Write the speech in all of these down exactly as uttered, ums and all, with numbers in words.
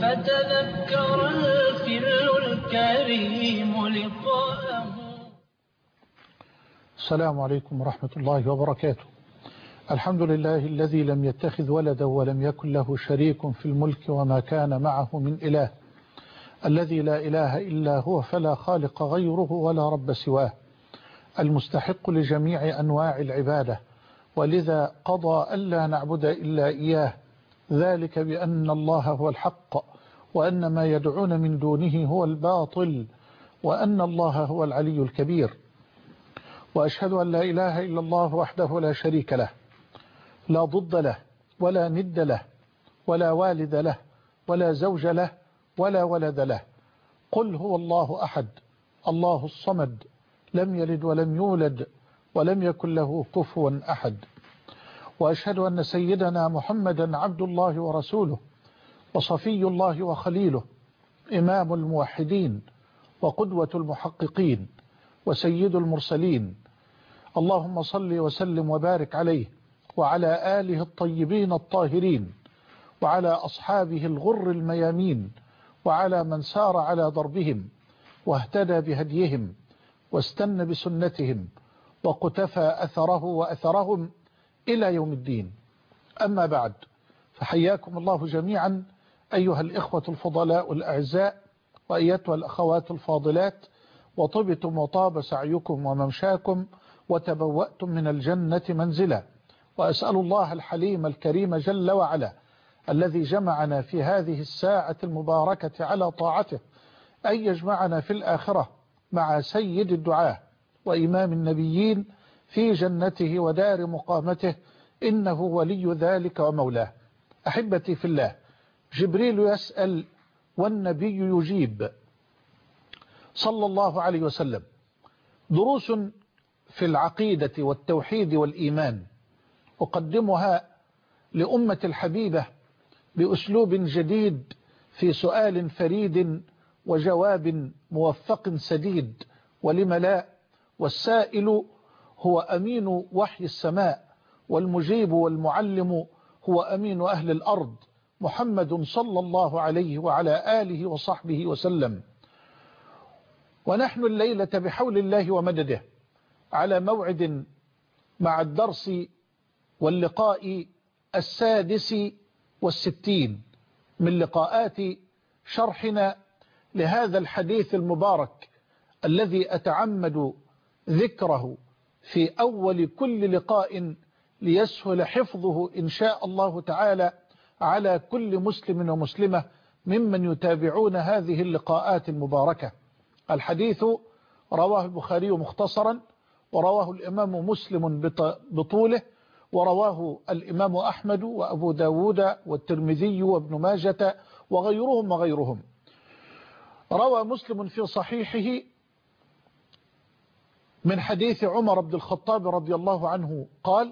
تذكر الفر الكريم لقاءه. السلام عليكم ورحمة الله وبركاته. الحمد لله الذي لم يتخذ ولدا ولم يكن له شريك في الملك وما كان معه من إله، الذي لا إله إلا هو فلا خالق غيره ولا رب سواه، المستحق لجميع أنواع العبادة، ولذا قضى ألا نعبد إلا إياه، ذلك بأن الله هو الحق وأن ما يدعون من دونه هو الباطل وأن الله هو العلي الكبير. وأشهد أن لا إله إلا الله وحده لا شريك له، لا ضد له ولا ند له ولا والد له ولا زوج له ولا ولد له. قل هو الله أحد الله الصمد لم يلد ولم يولد ولم يكن له كفوا أحد. وأشهد أن سيدنا محمدا عبد الله ورسوله وصفي الله وخليله، إمام الموحدين وقدوة المحققين وسيد المرسلين. اللهم صل وسلم وبارك عليه وعلى آله الطيبين الطاهرين وعلى أصحابه الغر الميامين وعلى من سار على ضربهم واهتدى بهديهم واستنى بسنتهم وقتفى أثره وأثرهم إلى يوم الدين. أما بعد، فحياكم الله جميعا أيها الإخوة الفضلاء الأعزاء وأيتها الأخوات الفاضلات، وطبتم وطاب سعيكم وممشاكم وتبوأتم من الجنة منزلا. وأسأل الله الحليم الكريم جل وعلا الذي جمعنا في هذه الساعة المباركة على طاعته أن يجمعنا في الآخرة مع سيد الدعاة وإمام النبيين في جنته ودار مقامته، إنه ولي ذلك ومولاه. أحبتي في الله، جبريل يسأل والنبي يجيب صلى الله عليه وسلم. دروس في العقيدة والتوحيد والإيمان أقدمها لأمة الحبيبة بأسلوب جديد في سؤال فريد وجواب موفق سديد، ولم لا، والسائل هو أمين وحي السماء، والمجيب والمعلم هو أمين أهل الأرض، محمد صلى الله عليه وعلى آله وصحبه وسلم. ونحن الليلة بحول الله ومدده على موعد مع الدرس واللقاء السادس والستين من لقاءات شرحنا لهذا الحديث المبارك الذي أتعمد ذكره في أول كل لقاء ليسهل حفظه إن شاء الله تعالى على كل مسلم ومسلمة ممن يتابعون هذه اللقاءات المباركة. الحديث رواه البخاري مختصرا، ورواه الإمام مسلم بطوله، ورواه الإمام أحمد وأبو داود والترمذي وابن ماجة وغيرهم وغيرهم. روى مسلم في صحيحه من حديث عمر بن الخطاب رضي الله عنه قال: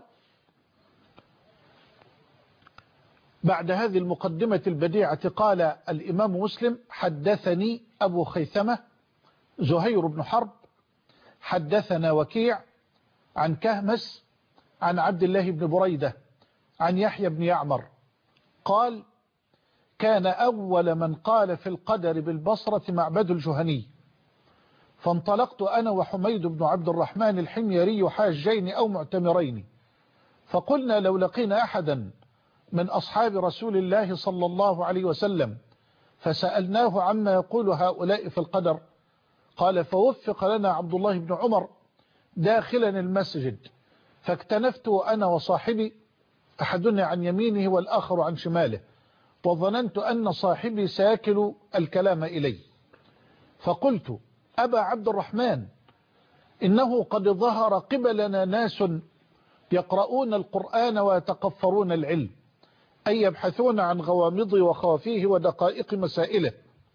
بعد هذه المقدمة البديعة قال الإمام مسلم: حدثني أبو خيثمة زهير بن حرب حدثنا وكيع عن كهمس عن عبد الله بن بريدة عن يحيى بن يعمر قال: كان أول من قال في القدر بالبصرة معبد الجهني، فانطلقت أنا وحميد بن عبد الرحمن الحميري حاجين أو معتمرين، فقلنا لو لقينا أحدا من أصحاب رسول الله صلى الله عليه وسلم فسألناه عما يقول هؤلاء في القدر، قال: فوفق لنا عبد الله بن عمر داخلا المسجد، فاكتنفت أنا وصاحبي، أحدنا عن يمينه والآخر عن شماله، وظننت أن صاحبي سيكل الكلام إلي، فقلت: أبا عبد الرحمن، إنه قد ظهر قبلنا ناس يقرؤون القرآن ويتقفرون العلم، أي يبحثون عن غوامض وخوافيه ودقائق مسائله،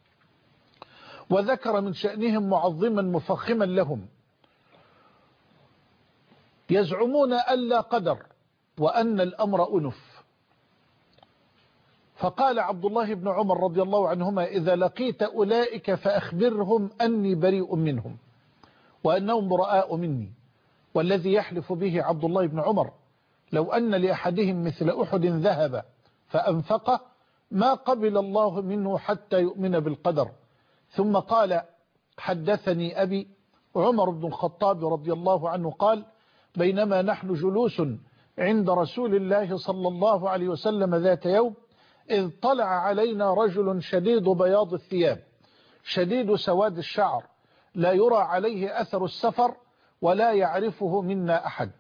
وذكر من شأنهم معظما مفخما لهم، يزعمون ألا قدر وأن الأمر أنف. فقال عبد الله بن عمر رضي الله عنهما: إذا لقيت أولئك فأخبرهم أني بريء منهم وأنهم براء مني. والذي يحلف به عبد الله بن عمر لو أن لأحدهم مثل أحد ذهب فأنفقه ما قبل الله منه حتى يؤمن بالقدر. ثم قال حدثني أبي عمر بن الخطاب رضي الله عنه قال بينما نحن جلوس عند رسول الله صلى الله عليه وسلم ذات يوم إذ طلع علينا رجل شديد بياض الثياب شديد سواد الشعر لا يرى عليه أثر السفر ولا يعرفه منا أحد،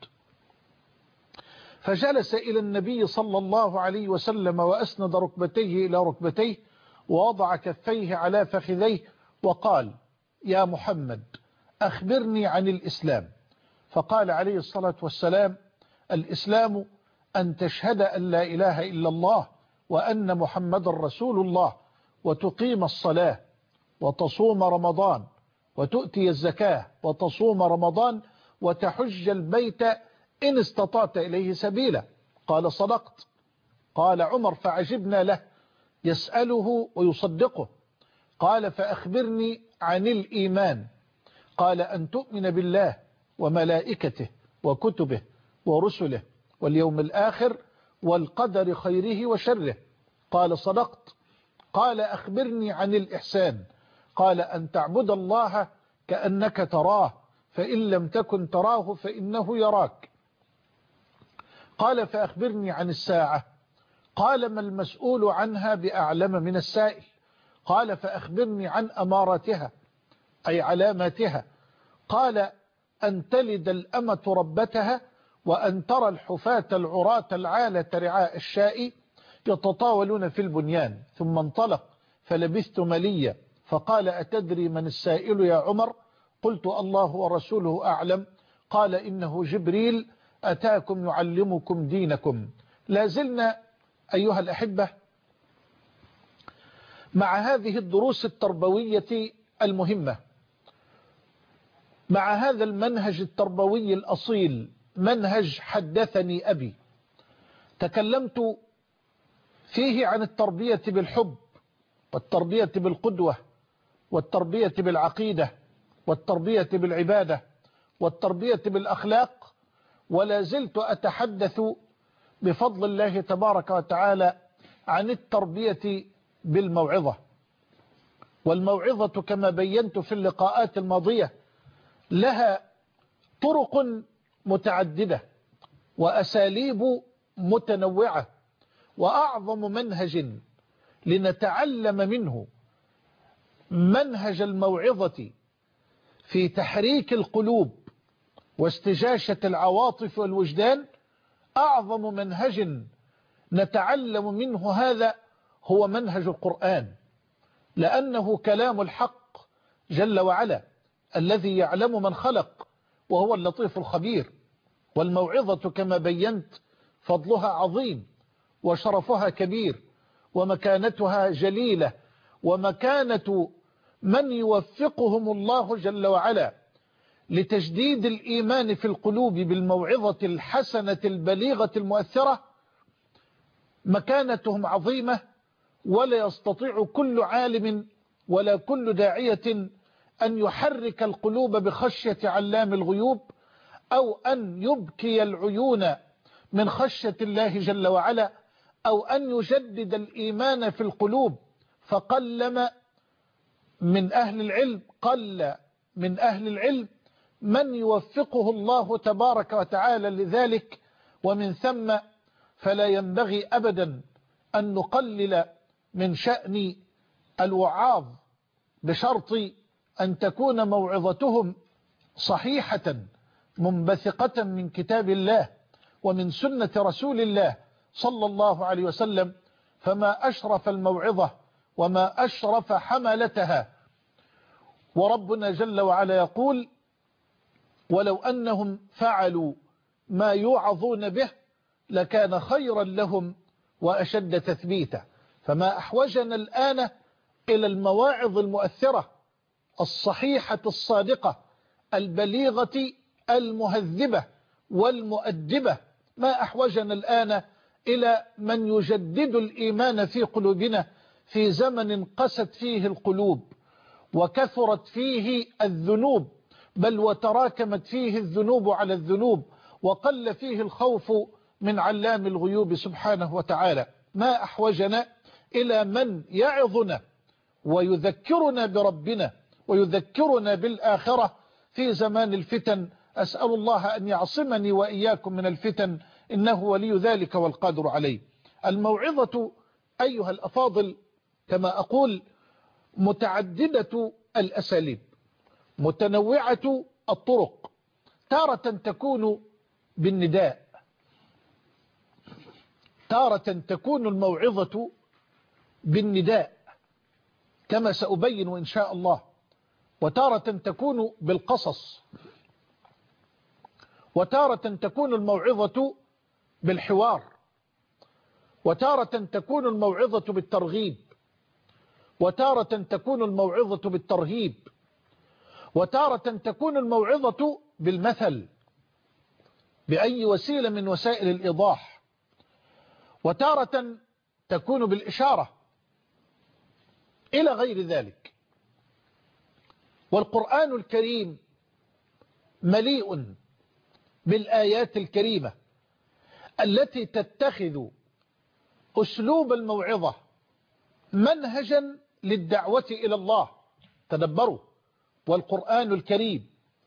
فجلس إلى النبي صلى الله عليه وسلم وأسند ركبتيه إلى ركبتيه ووضع كفيه على فخذيه وقال يا محمد أخبرني عن الإسلام. فقال عليه الصلاة والسلام الإسلام أن تشهد أن لا إله إلا الله وأن محمد رسول الله وتقيم الصلاة وتصوم رمضان وتؤتي الزكاة وتصوم رمضان وتحج البيت إن استطعت إليه سبيلا. قال صدقت. قال عمر فعجبنا له يسأله ويصدقه. قال فأخبرني عن الإيمان. قال أن تؤمن بالله وملائكته وكتبه ورسله واليوم الآخر والقدر خيره وشره. قال صدقت. قال أخبرني عن الإحسان. قال أن تعبد الله كأنك تراه فإن لم تكن تراه فإنه يراك. قال فأخبرني عن الساعة. قال ما المسؤول عنها بأعلم من السائل. قال فأخبرني عن أمارتها أي علاماتها. قال أن تلد الأمة ربتها وأن ترى الحفاة العراة العالة رعاء الشاء يتطاولون في البنيان. ثم انطلق فلبثت مليا فقال أتدري من السائل يا عمر؟ قلت الله ورسوله أعلم. قال إنه جبريل أتاكم يعلمكم دينكم. لازلنا أيها الأحبة مع هذه الدروس التربوية المهمة، مع هذا المنهج التربوي الأصيل، منهج حدثني أبي. تكلمت فيه عن التربية بالحب والتربية بالقدوة والتربية بالعقيدة والتربية بالعبادة والتربية بالأخلاق، ولا زلت أتحدث بفضل الله تبارك وتعالى عن التربية بالموعظة. والموعظة كما بينت في اللقاءات الماضية لها طرق متعددة وأساليب متنوعة، وأعظم منهج لنتعلم منه منهج الموعظة في تحريك القلوب واستجاشة العواطف والوجدان، أعظم منهج نتعلم منه هذا هو منهج القرآن، لأنه كلام الحق جل وعلا الذي يعلم من خلق وهو اللطيف الخبير. والموعظة كما بينت فضلها عظيم وشرفها كبير ومكانتها جليلة، ومكانة من يوفقهم الله جل وعلا لتجديد الإيمان في القلوب بالموعظة الحسنة البليغة المؤثرة مكانتهم عظيمة، ولا يستطيع كل عالم ولا كل داعية أن يحرك القلوب بخشية علام الغيوب أو أن يبكي العيون من خشية الله جل وعلا أو أن يجدد الإيمان في القلوب. فقلم من أهل العلم قل من أهل العلم من يوفقه الله تبارك وتعالى لذلك، ومن ثم فلا ينبغي أبدا أن نقلل من شأن الوعاظ بشرط أن تكون موعظتهم صحيحة منبثقة من كتاب الله ومن سنة رسول الله صلى الله عليه وسلم. فما أشرف الموعظة وما أشرف حملتها. وربنا جل وعلا يقول ولو أنهم فعلوا ما يوعظون به لكان خيرا لهم وأشد تثبيتا. فما أحوجنا الآن إلى المواعظ المؤثرة الصحيحة الصادقة البليغة المهذبة والمؤدبة. ما أحوجنا الآن إلى من يجدد الإيمان في قلوبنا في زمن قست فيه القلوب وكثرت فيه الذنوب، بل وتراكمت فيه الذنوب على الذنوب، وقل فيه الخوف من علام الغيوب سبحانه وتعالى. ما أحوجنا إلى من يعظنا ويذكرنا بربنا ويذكرنا بالآخرة في زمان الفتن. أسأل الله أن يعصمني وإياكم من الفتن، إنه ولي ذلك والقادر عليه. الموعظة أيها الأفاضل كما أقول متعددة الأساليب، متنوعة الطرق. تارة تكون بالنداء، تارة تكون الموعظة بالنداء كما سأبين إن شاء الله، وتارة تكون بالقصص، وتارة تكون الموعظة بالحوار، وتارة تكون الموعظة بالترغيب، وتارة تكون الموعظة بالترهيب، وتارة تكون الموعظة بالمثل بأي وسيلة من وسائل الإيضاح، وتارة تكون بالإشارة إلى غير ذلك. والقرآن الكريم مليء بالآيات الكريمة التي تتخذ أسلوب الموعظة منهجا للدعوة إلى الله. تدبروا، والقرآن الكريم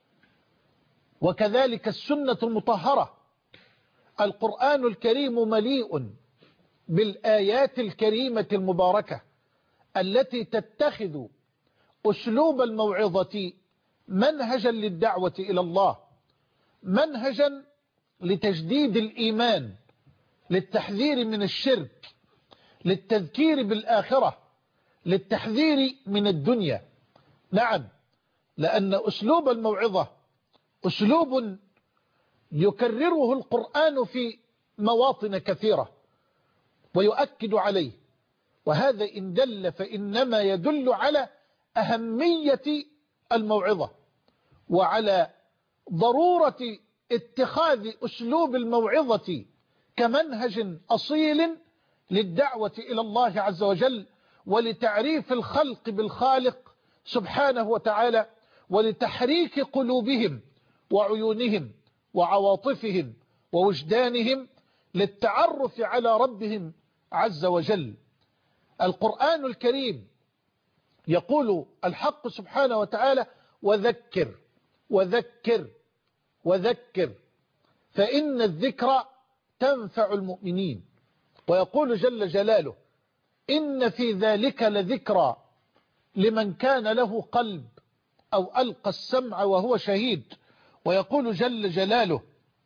وكذلك السنة المطهرة. القرآن الكريم مليء بالآيات الكريمة المباركة التي تتخذ أسلوب الموعظة منهجا للدعوة إلى الله، منهجا لتجديد الإيمان، للتحذير من الشرك، للتذكير بالآخرة، للتحذير من الدنيا. نعم، لأن أسلوب الموعظة أسلوب يكرره القرآن في مواطن كثيرة ويؤكد عليه، وهذا إن دل فإنما يدل على أهمية الموعظة وعلى ضرورة اتخاذ أسلوب الموعظة كمنهج أصيل للدعوة إلى الله عز وجل، ولتعريف الخلق بالخالق سبحانه وتعالى، ولتحريك قلوبهم وعيونهم وعواطفهم ووجدانهم للتعرف على ربهم عز وجل. القرآن الكريم يقول الحق سبحانه وتعالى: وذكر وذكر وذكر فإن الذكر تنفع المؤمنين. ويقول جل جلاله: إن في ذلك لذكرى لمن كان له قلب أو ألقى السمع وهو شهيد. ويقول جل جلاله: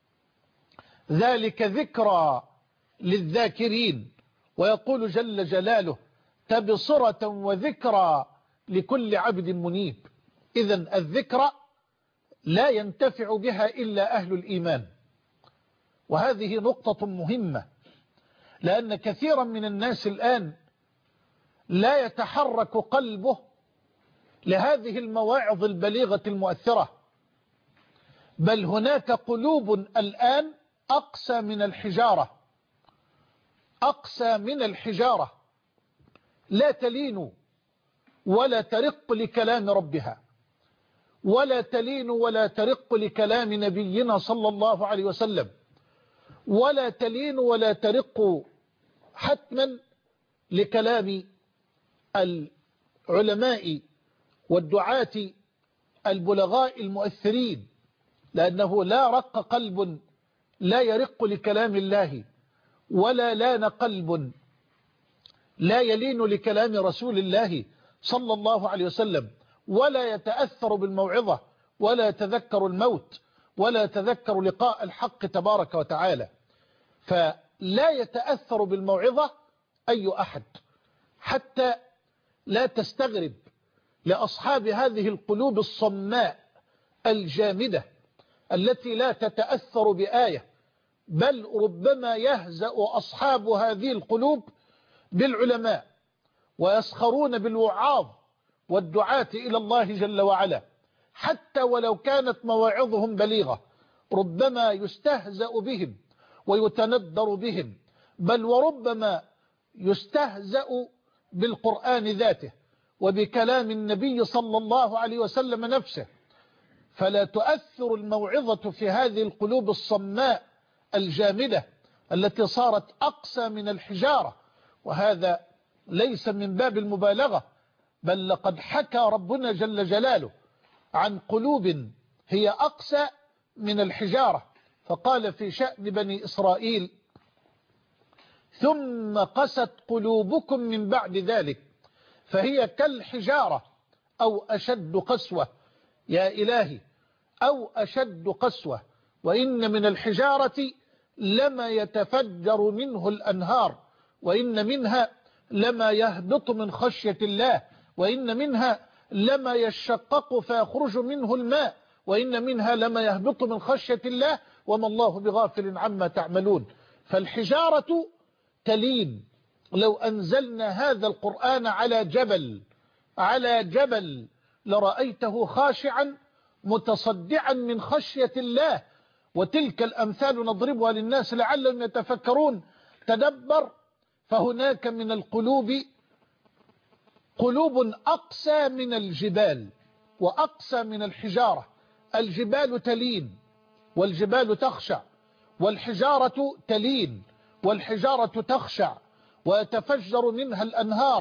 ذلك ذكرى للذاكرين. ويقول جل جلاله: تبصرة وذكرى لكل عبد منيب. إذن الذكرى لا ينتفع بها إلا أهل الإيمان، وهذه نقطة مهمة، لأن كثيرا من الناس الآن لا يتحرك قلبه لهذه المواعظ البليغة المؤثرة، بل هناك قلوب الآن أقسى من الحجارة، أقسى من الحجارة، لا تلين ولا ترق لكلام ربها، ولا تلين ولا ترق لكلام نبينا صلى الله عليه وسلم، ولا تلين ولا ترق حتما لكلام العلماء والدعاة البلغاء المؤثرين، لأنه لا رق قلب لا يرق لكلام الله، ولا لان قلب لا يلين لكلام رسول الله صلى الله عليه وسلم، ولا يتأثر بالموعظة، ولا يتذكر الموت، ولا يتذكر لقاء الحق تبارك وتعالى. فلا يتأثر بالموعظة أي أحد، حتى لا تستغرب لأصحاب هذه القلوب الصماء الجامدة التي لا تتأثر بآية، بل ربما يهزأ أصحاب هذه القلوب بالعلماء ويسخرون بالوعاظ والدعاة إلى الله جل وعلا، حتى ولو كانت مواعظهم بليغة ربما يستهزأ بهم ويتندر بهم، بل وربما يستهزأ بالقرآن ذاته وبكلام النبي صلى الله عليه وسلم نفسه. فلا تؤثر الموعظة في هذه القلوب الصماء الجامدة التي صارت أقسى من الحجارة، وهذا ليس من باب المبالغة، بل لقد حكى ربنا جل جلاله عن قلوب هي أقسى من الحجارة، فقال في شأن بني إسرائيل ثم قست قلوبكم من بعد ذلك فهي كالحجارة أو أشد قسوة. يا إلهي، أو أشد قسوة، وإن من الحجارة لما يتفجر منه الأنهار، وإن منها لما يهبط من خشية الله، وإن منها لما يشقق فيخرج منه الماء، وإن منها لما يهبط من خشية الله وما الله بغافل عما تعملون. فالحجارة تلين. لو أنزلنا هذا القرآن على جبل على جبل لرأيته خاشعا متصدعا من خشية الله. وتلك الأمثال نضربها للناس لعلهم يتفكرون. تدبر، فهناك من القلوب قلوب أقسى من الجبال وأقسى من الحجارة. الجبال تلين والجبال تخشع، والحجارة تلين والحجارة تخشع، ويتفجر منها الأنهار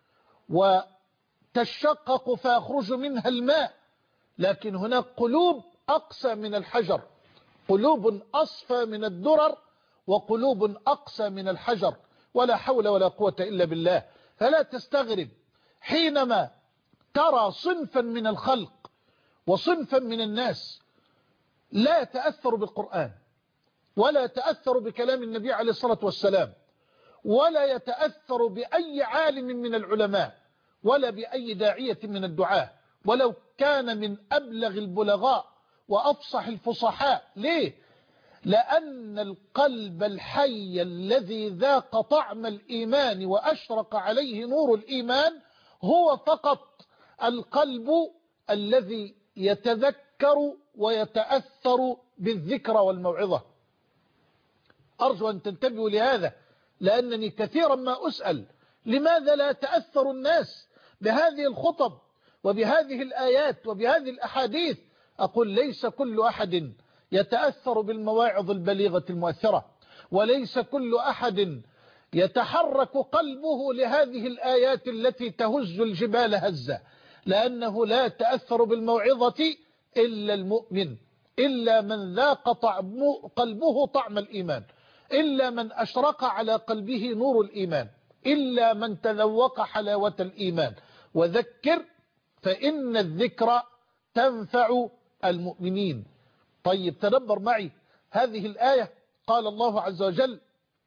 وتشقق فيخرج منها الماء. لكن هناك قلوب أقسى من الحجر، قلوب أصفى من الدرر، وقلوب أقسى من الحجر. ولا حول ولا قوة إلا بالله. فلا تستغرب حينما ترى صنفا من الخلق وصنفا من الناس لا يتأثر بالقرآن، ولا يتأثر بكلام النبي عليه الصلاة والسلام، ولا يتأثر بأي عالم من العلماء، ولا بأي داعية من الدعاة، ولو كان من أبلغ البلغاء وأفصح الفصحاء. ليه؟ لأن القلب الحي الذي ذاق طعم الإيمان وأشرق عليه نور الإيمان هو فقط القلب الذي يتذكر ويتأثر بالذكر والموعظة. أرجو أن تنتبهوا لهذا، لأنني كثيرا ما أسأل لماذا لا يتأثر الناس بهذه الخطب وبهذه الآيات وبهذه الأحاديث. أقول ليس كل أحد يتأثر بالمواعظ البليغة المؤثرة، وليس كل أحد يتحرك قلبه لهذه الآيات التي تهز الجبال هزة، لأنه لا يتأثر بالموعظة إلا المؤمن، إلا من ذاق طعم قلبه طعم الإيمان، إلا من أشرق على قلبه نور الإيمان، إلا من تذوق حلاوة الإيمان. وذكر فإن الذكر تنفع المؤمنين. طيب تدبر معي هذه الآية. قال الله عز وجل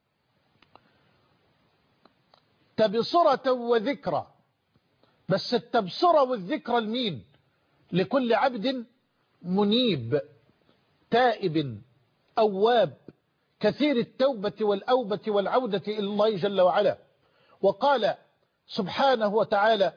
تبصرة وذكرى، بس التبصرة والذكرى لمين؟ لكل عبد منيب تائب أواب كثير التوبة والأوبة والعودة إلى الله جل وعلا. وقال سبحانه وتعالى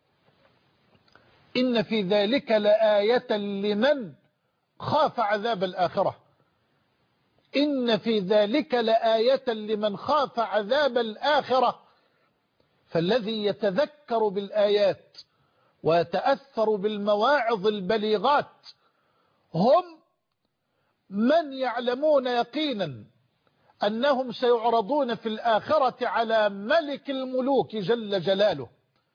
إن في ذلك لآية لمن خاف عذاب الآخرة. إن في ذلك لآية لمن خاف عذاب الآخرة. فالذي يتذكر بالآيات ويتأثر بالمواعظ البليغات هم من يعلمون يقينا أنهم سيعرضون في الآخرة على ملك الملوك جل جلاله.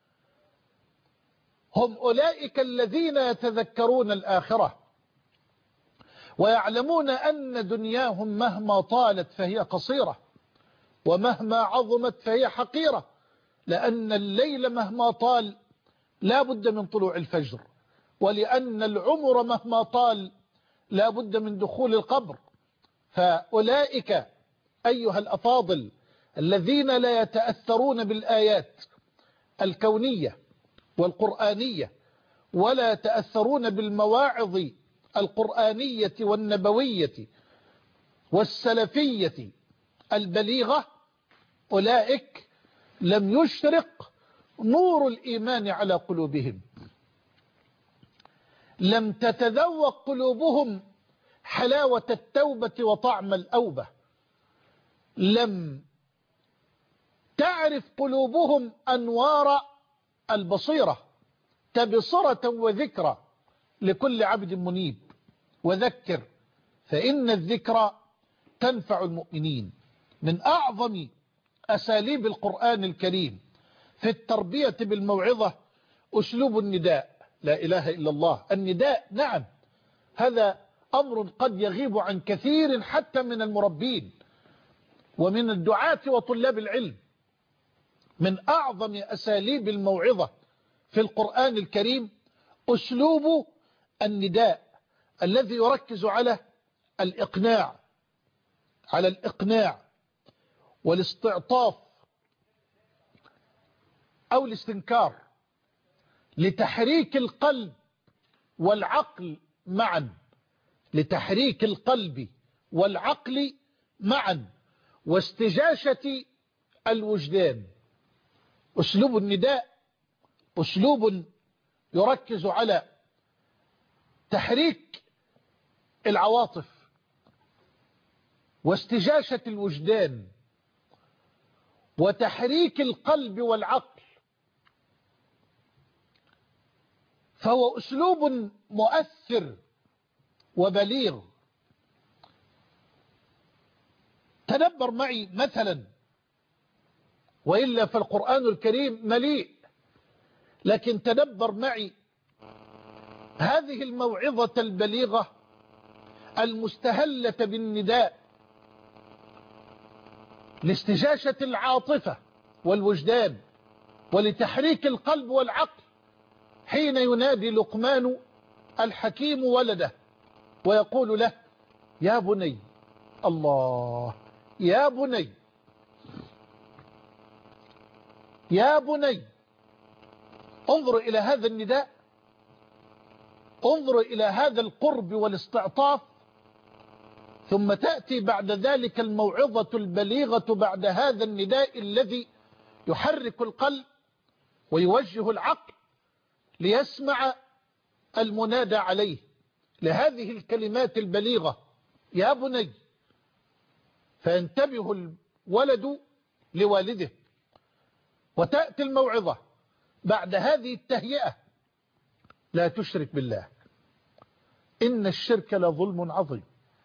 هم أولئك الذين يتذكرون الآخرة ويعلمون أن دنياهم مهما طالت فهي قصيرة، ومهما عظمت فهي حقيرة، لأن الليل مهما طال لا بد من طلوع الفجر، ولأن العمر مهما طال لا بد من دخول القبر. فأولئك أيها الأفاضل الذين لا يتأثرون بالآيات الكونية والقرآنية، ولا يتأثرون بالمواعظ القرآنية والنبوية والسلفية البليغة، أولئك لم يشرق نور الإيمان على قلوبهم، لم تتذوق قلوبهم حلاوة التوبة وطعم الأوبة، لم تعرف قلوبهم أنوار البصيرة. تبصرة وذكرى لكل عبد منيب. وذكر فإن الذكرى تنفع المؤمنين. من أعظم أساليب القرآن الكريم في التربية بالموعظة أسلوب النداء. لا إله إلا الله. النداء نعم هذا أمر قد يغيب عن كثير حتى من المربين ومن الدعاة وطلاب العلم. من أعظم أساليب الموعظة في القرآن الكريم أسلوب النداء الذي يركز على الإقناع على الإقناع والاستعطاف أو الاستنكار لتحريك القلب والعقل معا لتحريك القلب والعقل معا واستجاشة الوجدان. أسلوب النداء أسلوب يركز على تحريك العواطف واستجاشة الوجدان وتحريك القلب والعقل، فهو أسلوب مؤثر وبليغ. تدبر معي مثلا، وإلا فالقرآن الكريم مليء، لكن تدبر معي هذه الموعظة البليغة المستهلة بالنداء لاستجاشة العاطفة والوجدان ولتحريك القلب والعقل، حين ينادي لقمان الحكيم ولده ويقول له يا بني. الله، يا بني يا بني. انظر إلى هذا النداء، انظر إلى هذا القرب والاستعطاف، ثم تأتي بعد ذلك الموعظة البليغة بعد هذا النداء الذي يحرك القلب ويوجه العقل ليسمع المنادى عليه لهذه الكلمات البليغة يا بني، فينتبه الولد لوالده. وتأتي الموعظة بعد هذه التهيئة لا تشرك بالله إن الشرك لظلم عظيم.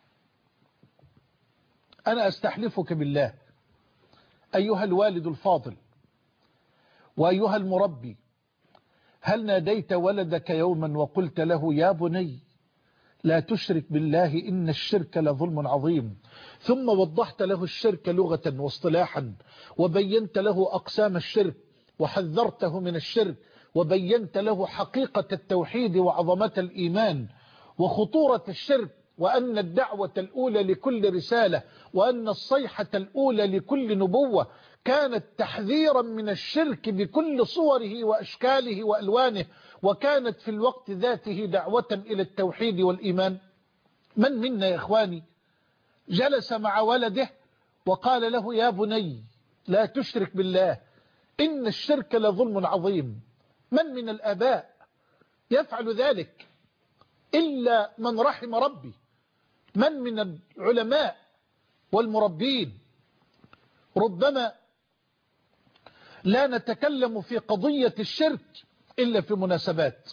أنا أستحلفك بالله أيها الوالد الفاضل وأيها المربي، هل ناديت ولدك يوما وقلت له يا بني لا تشرك بالله إن الشرك لظلم عظيم، ثم وضحت له الشرك لغة واصطلاحا وبينت له أقسام الشرك وحذرته من الشرك وبينت له حقيقة التوحيد وعظمة الإيمان وخطورة الشرك، وأن الدعوة الأولى لكل رسالة وأن الصيحة الأولى لكل نبوة كانت تحذيرا من الشرك بكل صوره وأشكاله وألوانه، وكانت في الوقت ذاته دعوة إلى التوحيد والإيمان؟ من منا يا إخواني جلس مع ولده وقال له يا بني لا تشرك بالله إن الشرك لظلم عظيم؟ من من الآباء يفعل ذلك إلا من رحم ربي؟ من من العلماء والمربين؟ ربما لا نتكلم في قضية الشرك إلا في مناسبات،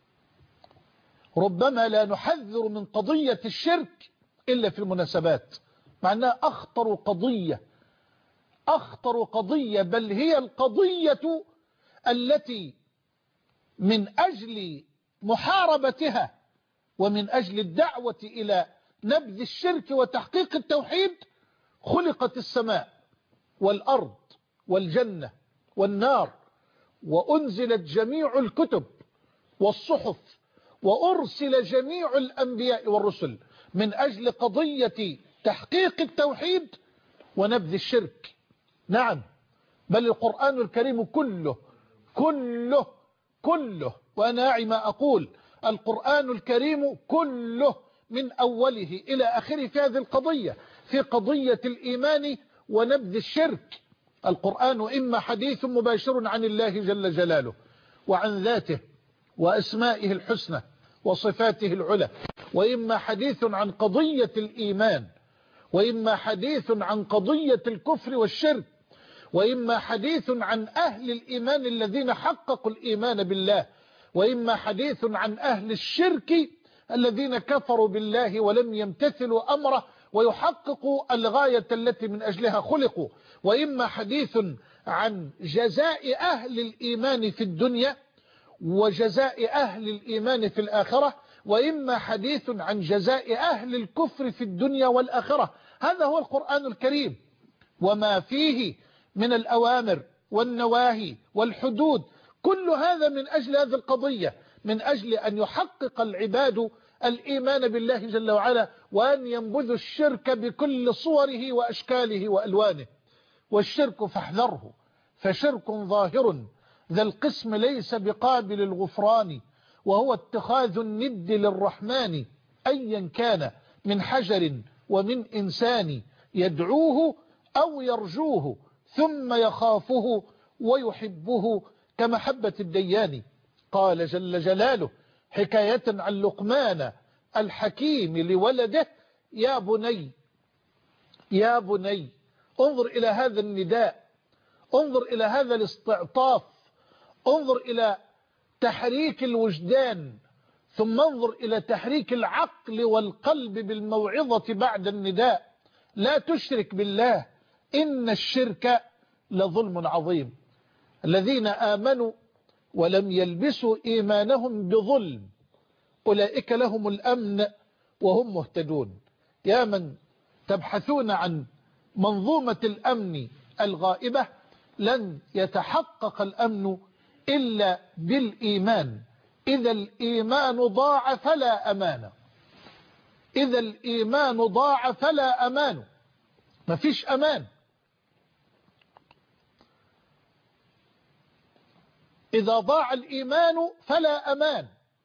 ربما لا نحذر من قضية الشرك إلا في المناسبات، مع أنها أخطر قضية أخطر قضية بل هي القضية التي من أجل محاربتها ومن أجل الدعوة إلى نبذ الشرك وتحقيق التوحيد خلقت السماء والأرض والجنة والنار، وأنزلت جميع الكتب والصحف وأرسل جميع الأنبياء والرسل من أجل قضية تحقيق التوحيد ونبذ الشرك. نعم، بل القرآن الكريم كله كله كله وأنا أعي ما أقول، القرآن الكريم كله من أوله إلى آخره في هذه القضية، في قضية الإيمان ونبذ الشرك. القرآن إما حديث مباشر عن الله جل جلاله وعن ذاته وأسمائه الحسنى وصفاته العلى، وإما حديث عن قضية الإيمان، وإما حديث عن قضية الكفر والشرك، وإما حديث عن أهل الإيمان الذين حققوا الإيمان بالله، وإما حديث عن أهل الشرك الذين كفروا بالله ولم يمتثلوا أمره ويحققوا الغاية التي من أجلها خلقوا، وإما حديث عن جزاء أهل الإيمان في الدنيا وجزاء أهل الإيمان في الآخرة، وإما حديث عن جزاء أهل الكفر في الدنيا والآخرة. هذا هو القرآن الكريم، وما فيه من الأوامر والنواهي والحدود، كل هذا من أجل هذه القضية، من أجل أن يحقق العباد الإيمان بالله جل وعلا، وأن ينبذوا الشرك بكل صوره وأشكاله وألوانه. والشرك فاحذره، فشرك ظاهر ذا القسم ليس بقابل الغفران، وهو اتخاذ الند للرحمن أيا كان من حجر ومن إنسان، يدعوه أو يرجوه ثم يخافه ويحبه كمحبة الديان. قال جل جلاله حكاية عن لقمان الحكيم لولده: يا بني يا بني انظر إلى هذا النداء، انظر إلى هذا الاستعطاف، انظر إلى تحريك الوجدان، ثم انظر إلى تحريك العقل والقلب بالموعظة بعد النداء. لا تشرك بالله إن الشرك لظلم عظيم. الذين آمنوا ولم يلبسوا إيمانهم بظلم أولئك لهم الأمن وهم مهتدون. يا من تبحثون عن منظومة الأمن الغائبة، لن يتحقق الأمن إلا بالإيمان. إذا الإيمان ضاع فلا أمان، إذا الإيمان ضاع فلا أمان، ما فيش أمان. إذا ضاع الإيمان فلا أمان،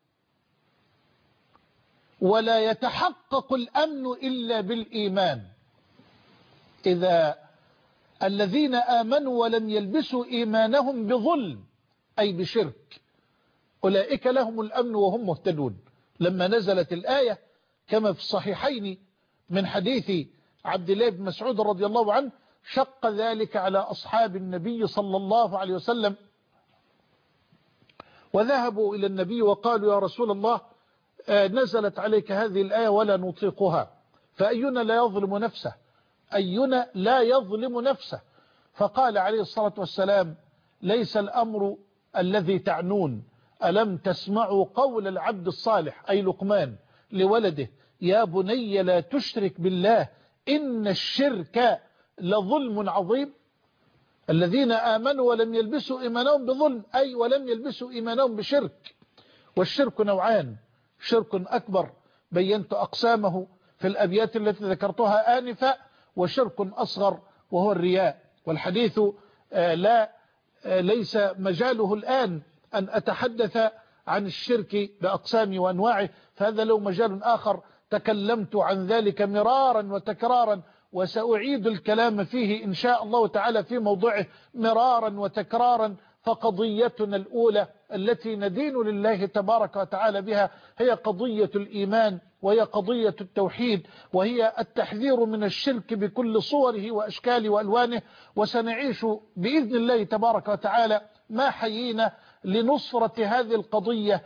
ولا يتحقق الأمن إلا بالإيمان. إذا الذين آمنوا ولم يلبسوا إيمانهم بظلم أي بشرك أولئك لهم الأمن وهم مهتدون. لما نزلت الآية كما في الصحيحين من حديث عبد الله بن مسعود رضي الله عنه، شق ذلك على أصحاب النبي صلى الله عليه وسلم، وذهبوا إلى النبي وقالوا: يا رسول الله، نزلت عليك هذه الآية ولا نطيقها، فأينا لا يظلم نفسه، أينا لا يظلم نفسه. فقال عليه الصلاة والسلام: ليس الأمر الذي تعنون، ألم تسمعوا قول العبد الصالح أي لقمان لولده: يا بني لا تشرك بالله إن الشرك لظلم عظيم. الذين آمنوا ولم يلبسوا إيمانهم بظلم أي ولم يلبسوا إيمانهم بشرك. والشرك نوعان: شرك أكبر بينت أقسامه في الأبيات التي ذكرتها آنفا، وشرك أصغر وهو الرياء. والحديث لا ليس مجاله الآن أن أتحدث عن الشرك بأقسامه وأنواعه، فهذا له مجال آخر تكلمت عن ذلك مرارا وتكرارا، وسأعيد الكلام فيه إن شاء الله تعالى في موضوعه مرارا وتكرارا. فقضيتنا الأولى التي ندين لله تبارك وتعالى بها هي قضية الإيمان، وهي قضية التوحيد، وهي التحذير من الشرك بكل صوره وأشكاله وألوانه. وسنعيش بإذن الله تبارك وتعالى ما حيينا لنصرة هذه القضية،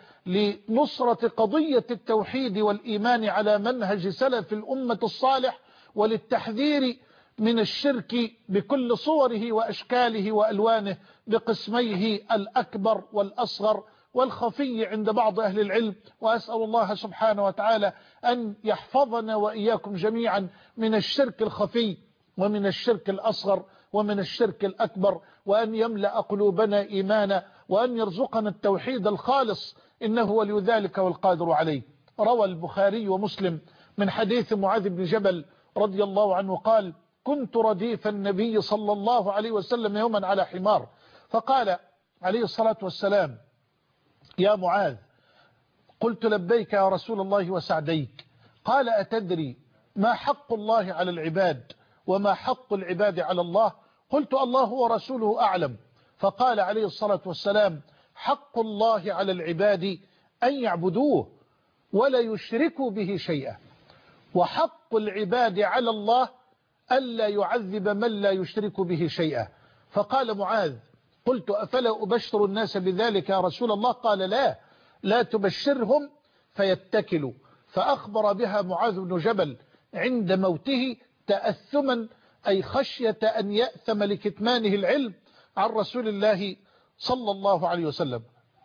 لنصرة قضية التوحيد والإيمان على منهج سلف الأمة الصالح، وللتحذير من الشرك بكل صوره وأشكاله وألوانه بقسميه الأكبر والأصغر والخفي عند بعض أهل العلم. وأسأل الله سبحانه وتعالى أن يحفظنا وإياكم جميعا من الشرك الخفي ومن الشرك الأصغر ومن الشرك الأكبر، وأن يملأ قلوبنا إيمانا، وأن يرزقنا التوحيد الخالص، إنه ولي ذلك والقادر عليه. روى البخاري ومسلم من حديث معاذ بن جبل رضي الله عنه قال: كنت رديف النبي صلى الله عليه وسلم يوما على حمار، فقال عليه الصلاة والسلام: يا معاذ. قلت: لبيك يا رسول الله وسعديك. قال: أتدري ما حق الله على العباد وما حق العباد على الله؟ قلت: الله ورسوله أعلم. فقال عليه الصلاة والسلام: حق الله على العباد أن يعبدوه ولا يشركوا به شيئا، وحق العباد على الله ألا يعذب من لا يشرك به شيئا. فقال معاذ: قلت: أفلا أبشر الناس بذلك يا رسول الله؟ قال: لا لا تبشرهم فيتكلوا. فأخبر بها معاذ بن جبل عند موته تأثما أي خشية أن يأثم لكتمانه العلم عن رسول الله صلى الله عليه وسلم.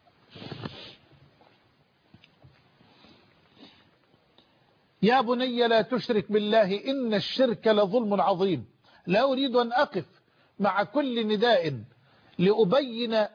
يا بني لا تشرك بالله إن الشرك لظلم عظيم. لا أريد أن أقف مع كل نداء لأبين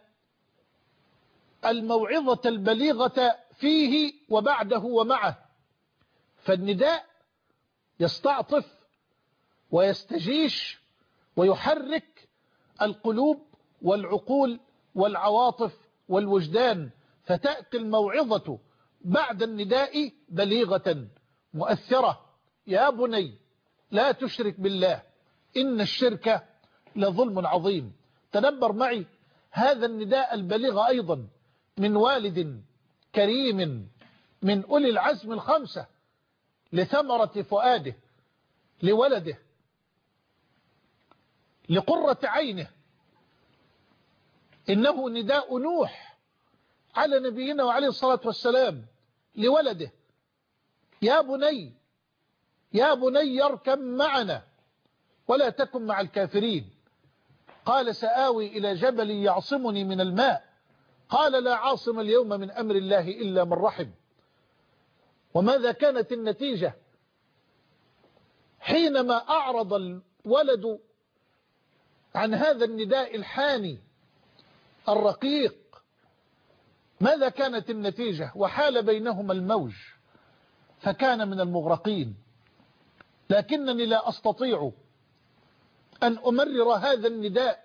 الموعظة البليغة فيه وبعده ومعه، فالنداء يستعطف ويستجيش ويحرك القلوب والعقول والعواطف والوجدان، فتأتي الموعظة بعد النداء بليغة مؤثرة. يا بني لا تشرك بالله إن الشرك لظلم عظيم. تدبر معي هذا النداء البليغ أيضا من والد كريم من أولي العزم الخمسة لثمرة فؤاده، لولده، لقرة عينه. إنه نداء نوح على نبينا وعليه الصلاة والسلام لولده: يا بني يا بني اركب معنا ولا تكن مع الكافرين. قال: سآوي إلى جبل يعصمني من الماء. قال: لا عاصم اليوم من أمر الله إلا من رحم. وماذا كانت النتيجة حينما أعرض الولد عن هذا النداء الحاني الرقيق؟ ماذا كانت النتيجة؟ وحال بينهما الموج فكان من المغرقين. لكنني لا أستطيع أن أمرر هذا النداء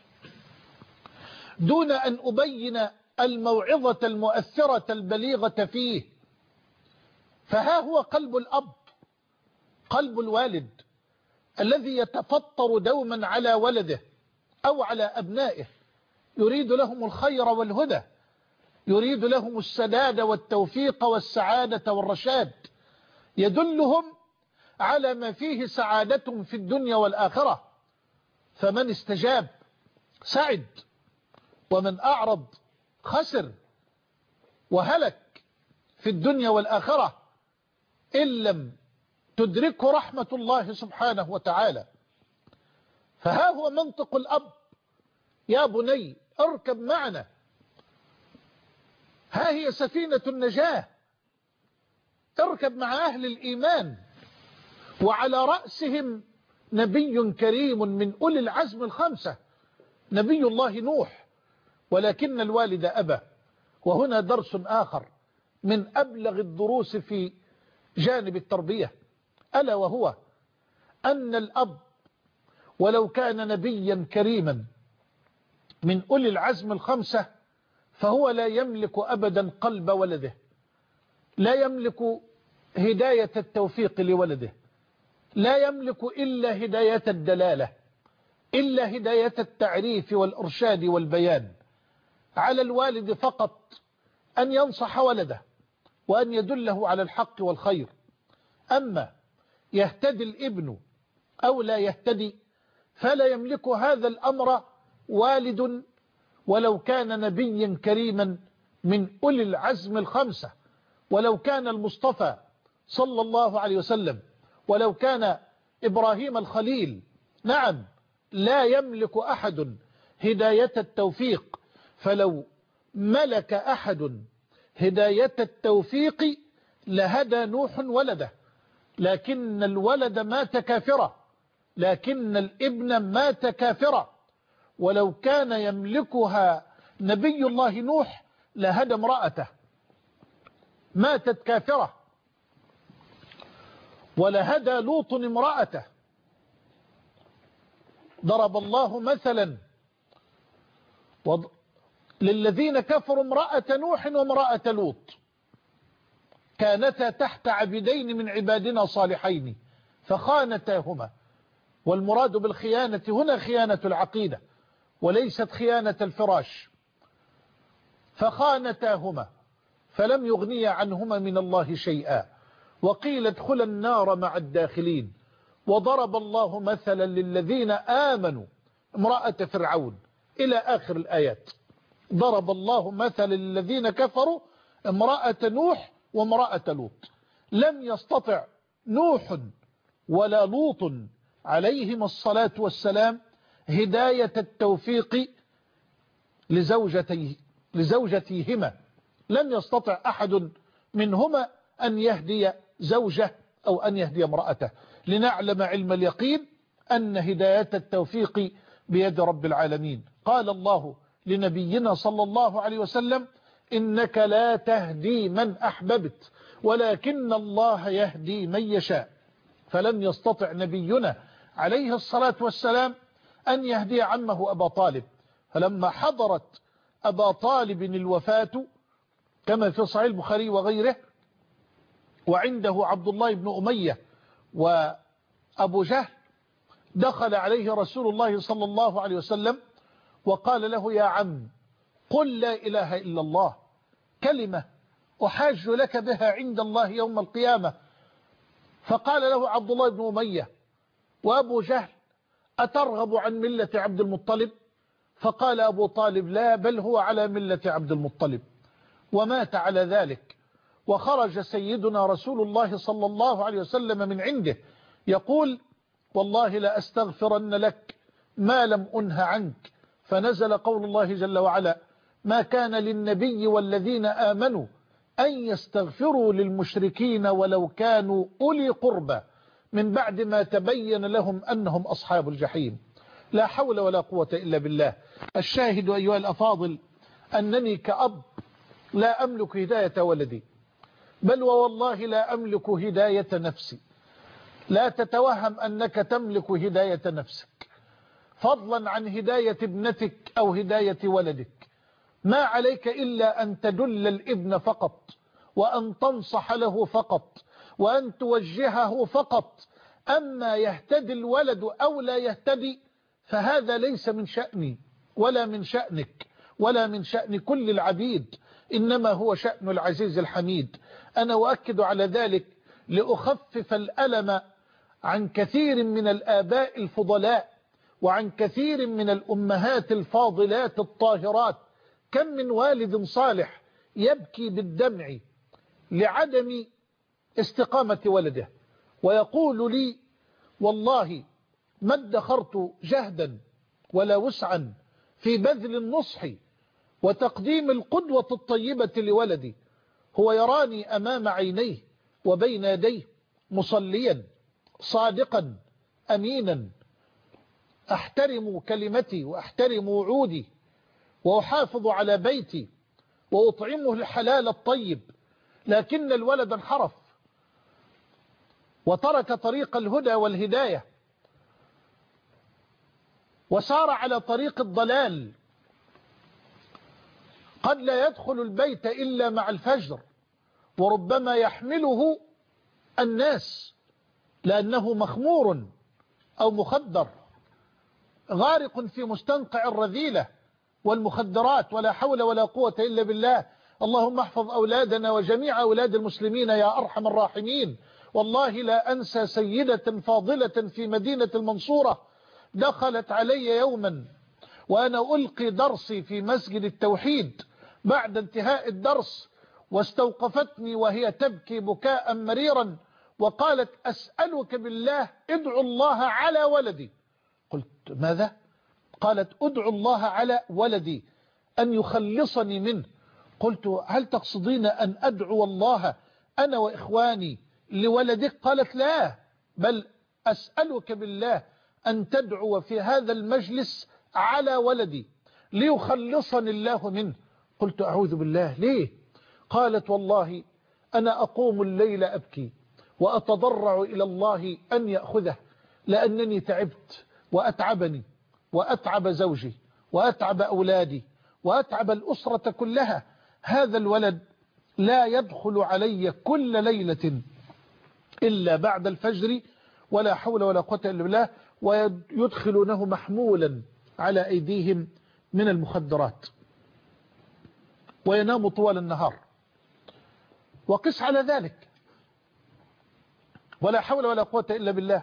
دون أن أبين الموعظة المؤثرة البليغة فيه. فها هو قلب الأب، قلب الوالد الذي يتفطر دوما على ولده أو على أبنائه، يريد لهم الخير والهدى، يريد لهم السداد والتوفيق والسعادة والرشاد، يدلهم على ما فيه سعادتهم في الدنيا والآخرة. فمن استجاب سعد، ومن أعرض خسر وهلك في الدنيا والآخرة إن لم تدركه رحمة الله سبحانه وتعالى. فها هو منطق الأب: يا بني اركب معنا. ها هي سفينة النجاة، اركب مع أهل الإيمان، وعلى رأسهم نبي كريم من أولي العزم الخمسة نبي الله نوح. ولكن الوالد أبى. وهنا درس آخر من أبلغ الدروس في جانب التربية، ألا وهو أن الأب ولو كان نبيا كريما من أولي العزم الخمسة فهو لا يملك أبدا قلب ولده، لا يملك هداية التوفيق لولده، لا يملك إلا هداية الدلالة، إلا هداية التعريف والإرشاد والبيان. على الوالد فقط أن ينصح ولده وأن يدله على الحق والخير. أما يهتدي الابن أو لا يهتدي فلا يملك هذا الأمر والد ولو كان نبيا كريما من أولي العزم الخمسة، ولو كان المصطفى صلى الله عليه وسلم، ولو كان إبراهيم الخليل. نعم، لا يملك أحد هداية التوفيق. فلو ملك أحد هداية التوفيق لهدى نوح ولده، لكن الولد مات كافرا، لكن الابن مات كافرا. ولو كان يملكها نبي الله نوح لهدى امرأته، ماتت كافرة. ولهدى لوط امرأته. ضرب الله مثلا للذين كفروا امرأة نوح وامرأة لوط، كانتا تحت عبدين من عبادنا صالحين فخانتاهما. والمراد بالخيانة هنا خيانة العقيدة وليست خيانة الفراش. فخانتاهما فلم يغنيا عنهما من الله شيئا وقيل ادخلا النار مع الداخلين. وضرب الله مثلا للذين آمنوا امرأة فرعون إلى آخر الآيات. ضرب الله مثلا للذين كفروا امرأة نوح وامرأة لوط. لم يستطع نوح ولا لوط عليهما الصلاة والسلام هداية التوفيق لزوجتيه لزوجتيهما. لم يستطع أحد منهما أن يهدي زوجه أو أن يهدي امرأته، لنعلم علم اليقين أن هداية التوفيق بيد رب العالمين. قال الله لنبينا صلى الله عليه وسلم: إنك لا تهدي من أحببت ولكن الله يهدي من يشاء. فلم يستطع نبينا عليه الصلاة والسلام أن يهدي عمه أبا طالب، فلما حضرت أبا طالب الوفاة كما في صحيح البخاري وغيره، وعنده عبد الله بن أمية وأبو جهل، دخل عليه رسول الله صلى الله عليه وسلم وقال له: يا عم، قل لا إله إلا الله، كلمة أحاج لك بها عند الله يوم القيامة. فقال له عبد الله بن أمية وأبو جهل: أترغب عن ملة عبد المطلب؟ فقال أبو طالب: لا، بل هو على ملة عبد المطلب، ومات على ذلك. وخرج سيدنا رسول الله صلى الله عليه وسلم من عنده يقول: والله لا أستغفرن لك ما لم أنه عنك. فنزل قول الله جل وعلا: ما كان للنبي والذين آمنوا أن يستغفروا للمشركين ولو كانوا أولي قربى من بعد ما تبين لهم أنهم أصحاب الجحيم. لا حول ولا قوة إلا بالله. الشاهد أيها الأفاضل أنني كأب لا أملك هداية ولدي، بل ووالله لا أملك هداية نفسي. لا تتوهم أنك تملك هداية نفسك، فضلا عن هداية ابنتك أو هداية ولدك. ما عليك إلا أن تدل الابن فقط، وأن تنصح له فقط، وأن توجهه فقط. أما يهتدي الولد أو لا يهتدي فهذا ليس من شأني ولا من شأنك ولا من شأن كل العبيد، إنما هو شأن العزيز الحميد. أنا أؤكد على ذلك لأخفف الألم عن كثير من الآباء الفضلاء وعن كثير من الأمهات الفاضلات الطاهرات. كم من والد صالح يبكي بالدمع لعدم استقامة ولده، ويقول لي: والله ما ادخرت جهدا ولا وسعا في بذل النصح وتقديم القدوة الطيبة لولدي. هو يراني أمام عينيه وبين يديه مصليا صادقا أمينا، أحترم كلمتي وأحترم وعودي وأحافظ على بيتي وأطعمه الحلال الطيب، لكن الولد انحرف وترك طريق الهدى والهداية وسار على طريق الضلال. قد لا يدخل البيت إلا مع الفجر، وربما يحمله الناس لأنه مخمور أو مخدر، غارق في مستنقع الرذيلة والمخدرات، ولا حول ولا قوة إلا بالله. اللهم احفظ أولادنا وجميع أولاد المسلمين يا أرحم الراحمين. والله لا أنسى سيدة فاضلة في مدينة المنصورة دخلت علي يوما وأنا ألقي درسي في مسجد التوحيد بعد انتهاء الدرس، واستوقفتني وهي تبكي بكاء مريرا وقالت: أسألك بالله ادعو الله على ولدي. قلت: ماذا؟ قالت: ادعو الله على ولدي أن يخلصني منه. قلت: هل تقصدين أن أدعو الله أنا وإخواني لولدك؟ قالت: لا، بل أسألك بالله أن تدعو في هذا المجلس على ولدي ليخلصني الله منه. قلت: أعوذ بالله، ليه؟ قالت: والله أنا أقوم الليل أبكي وأتضرع إلى الله أن يأخذه، لأنني تعبت وأتعبني وأتعب زوجي وأتعب أولادي وأتعب الأسرة كلها. هذا الولد لا يدخل علي كل ليلة إلا بعد الفجر، ولا حول ولا قوة إلا بالله، ويدخلونه محمولا على أيديهم من المخدرات وينام طوال النهار. وقس على ذلك، ولا حول ولا قوة إلا بالله.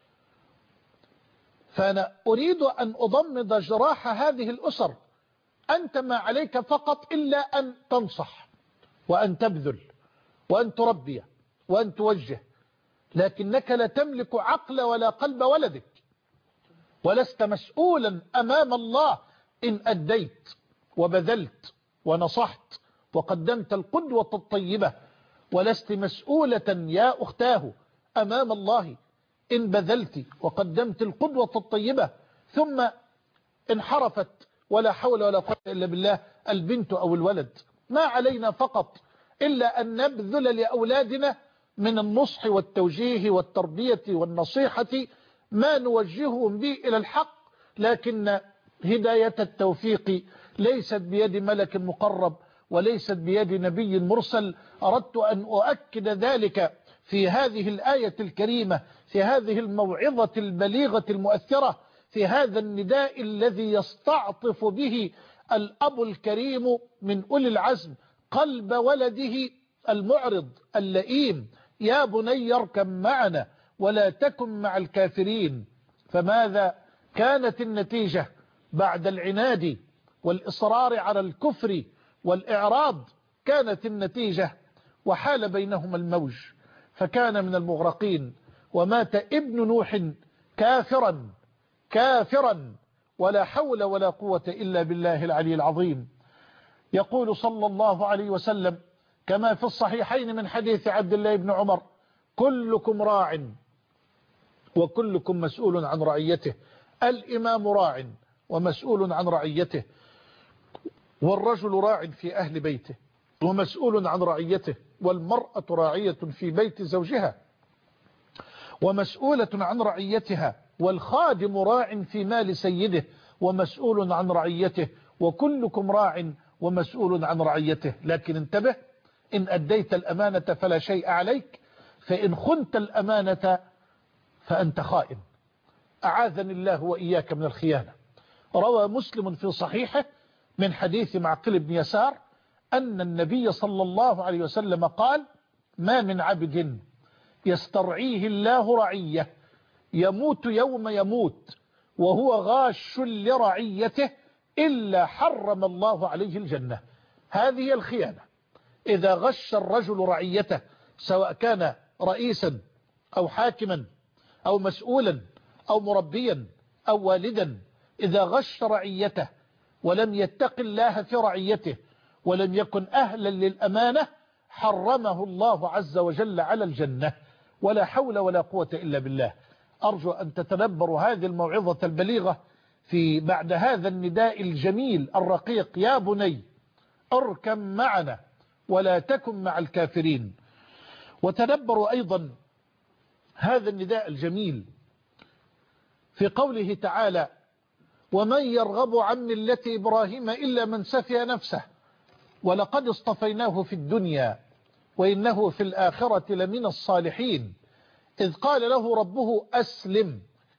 فأنا أريد أن أضمد جراح هذه الأسر. أنت ما عليك فقط إلا أن تنصح وأن تبذل وأن تربي وأن توجه، لكنك لا تملك عقل ولا قلب ولدك، ولست مسؤولا أمام الله إن أديت وبذلت ونصحت وقدمت القدوة الطيبة، ولست مسؤولة يا أختاه أمام الله إن بذلت وقدمت القدوة الطيبة ثم انحرفت ولا حول ولا قوة إلا بالله البنت أو الولد. ما علينا فقط إلا أن نبذل لأولادنا من النصح والتوجيه والتربية والنصيحة ما نوجههم به إلى الحق، لكن هداية التوفيق ليست بيد ملك مقرب وليست بيد نبي مرسل. أردت أن أؤكد ذلك في هذه الآية الكريمة، في هذه الموعظة البليغة المؤثرة، في هذا النداء الذي يستعطف به الأب الكريم من أولي العزم قلب ولده المعرض اللئيم: يا بني اركب معنا ولا تكن مع الكافرين. فماذا كانت النتيجة بعد العناد والإصرار على الكفر والإعراض؟ كانت النتيجة وحال بينهما الموج فكان من المغرقين، ومات ابن نوح كافرا كافرا ولا حول ولا قوة إلا بالله العلي العظيم. يقول صلى الله عليه وسلم كما في الصحيحين من حديث عبد الله بن عمر: كلكم راع وكلكم مسؤول عن رعيته. الإمام راع ومسؤول عن رعيته، والرجل راع في أهل بيته ومسؤول عن رعيته، والمرأة راعية في بيت زوجها ومسؤولة عن رعيتها، والخادم راع في مال سيده ومسؤول عن رعيته، وكلكم راع ومسؤول عن رعيته. لكن انتبه: إن أديت الأمانة فلا شيء عليك، فإن خنت الأمانة فأنت خائن. أعاذني الله وإياك من الخيانة. روى مسلم في صحيحه من حديث معقل بن يسار أن النبي صلى الله عليه وسلم قال: ما من عبد يسترعيه الله رعية يموت يوم يموت وهو غاش لرعيته إلا حرم الله عليه الجنة. هذه الخيانة. إذا غش الرجل رعيته، سواء كان رئيسا أو حاكما أو مسؤولا أو مربيا أو والدا، إذا غش رعيته ولم يتق الله في رعيته ولم يكن أهلا للأمانة، حرمه الله عز وجل على الجنة. ولا حول ولا قوة إلا بالله. أرجو أن تتدبروا هذه الموعظة البليغة في بعد هذا النداء الجميل الرقيق: يا بني اركب معنا ولا تكن مع الكافرين. وتدبروا أيضا هذا النداء الجميل في قوله تعالى: ومن يرغب عن ملة إبراهيم إلا من سفه نفسه ولقد اصطفيناه في الدنيا وإنه في الآخرة لمن الصالحين. إذ قال له ربه أسلم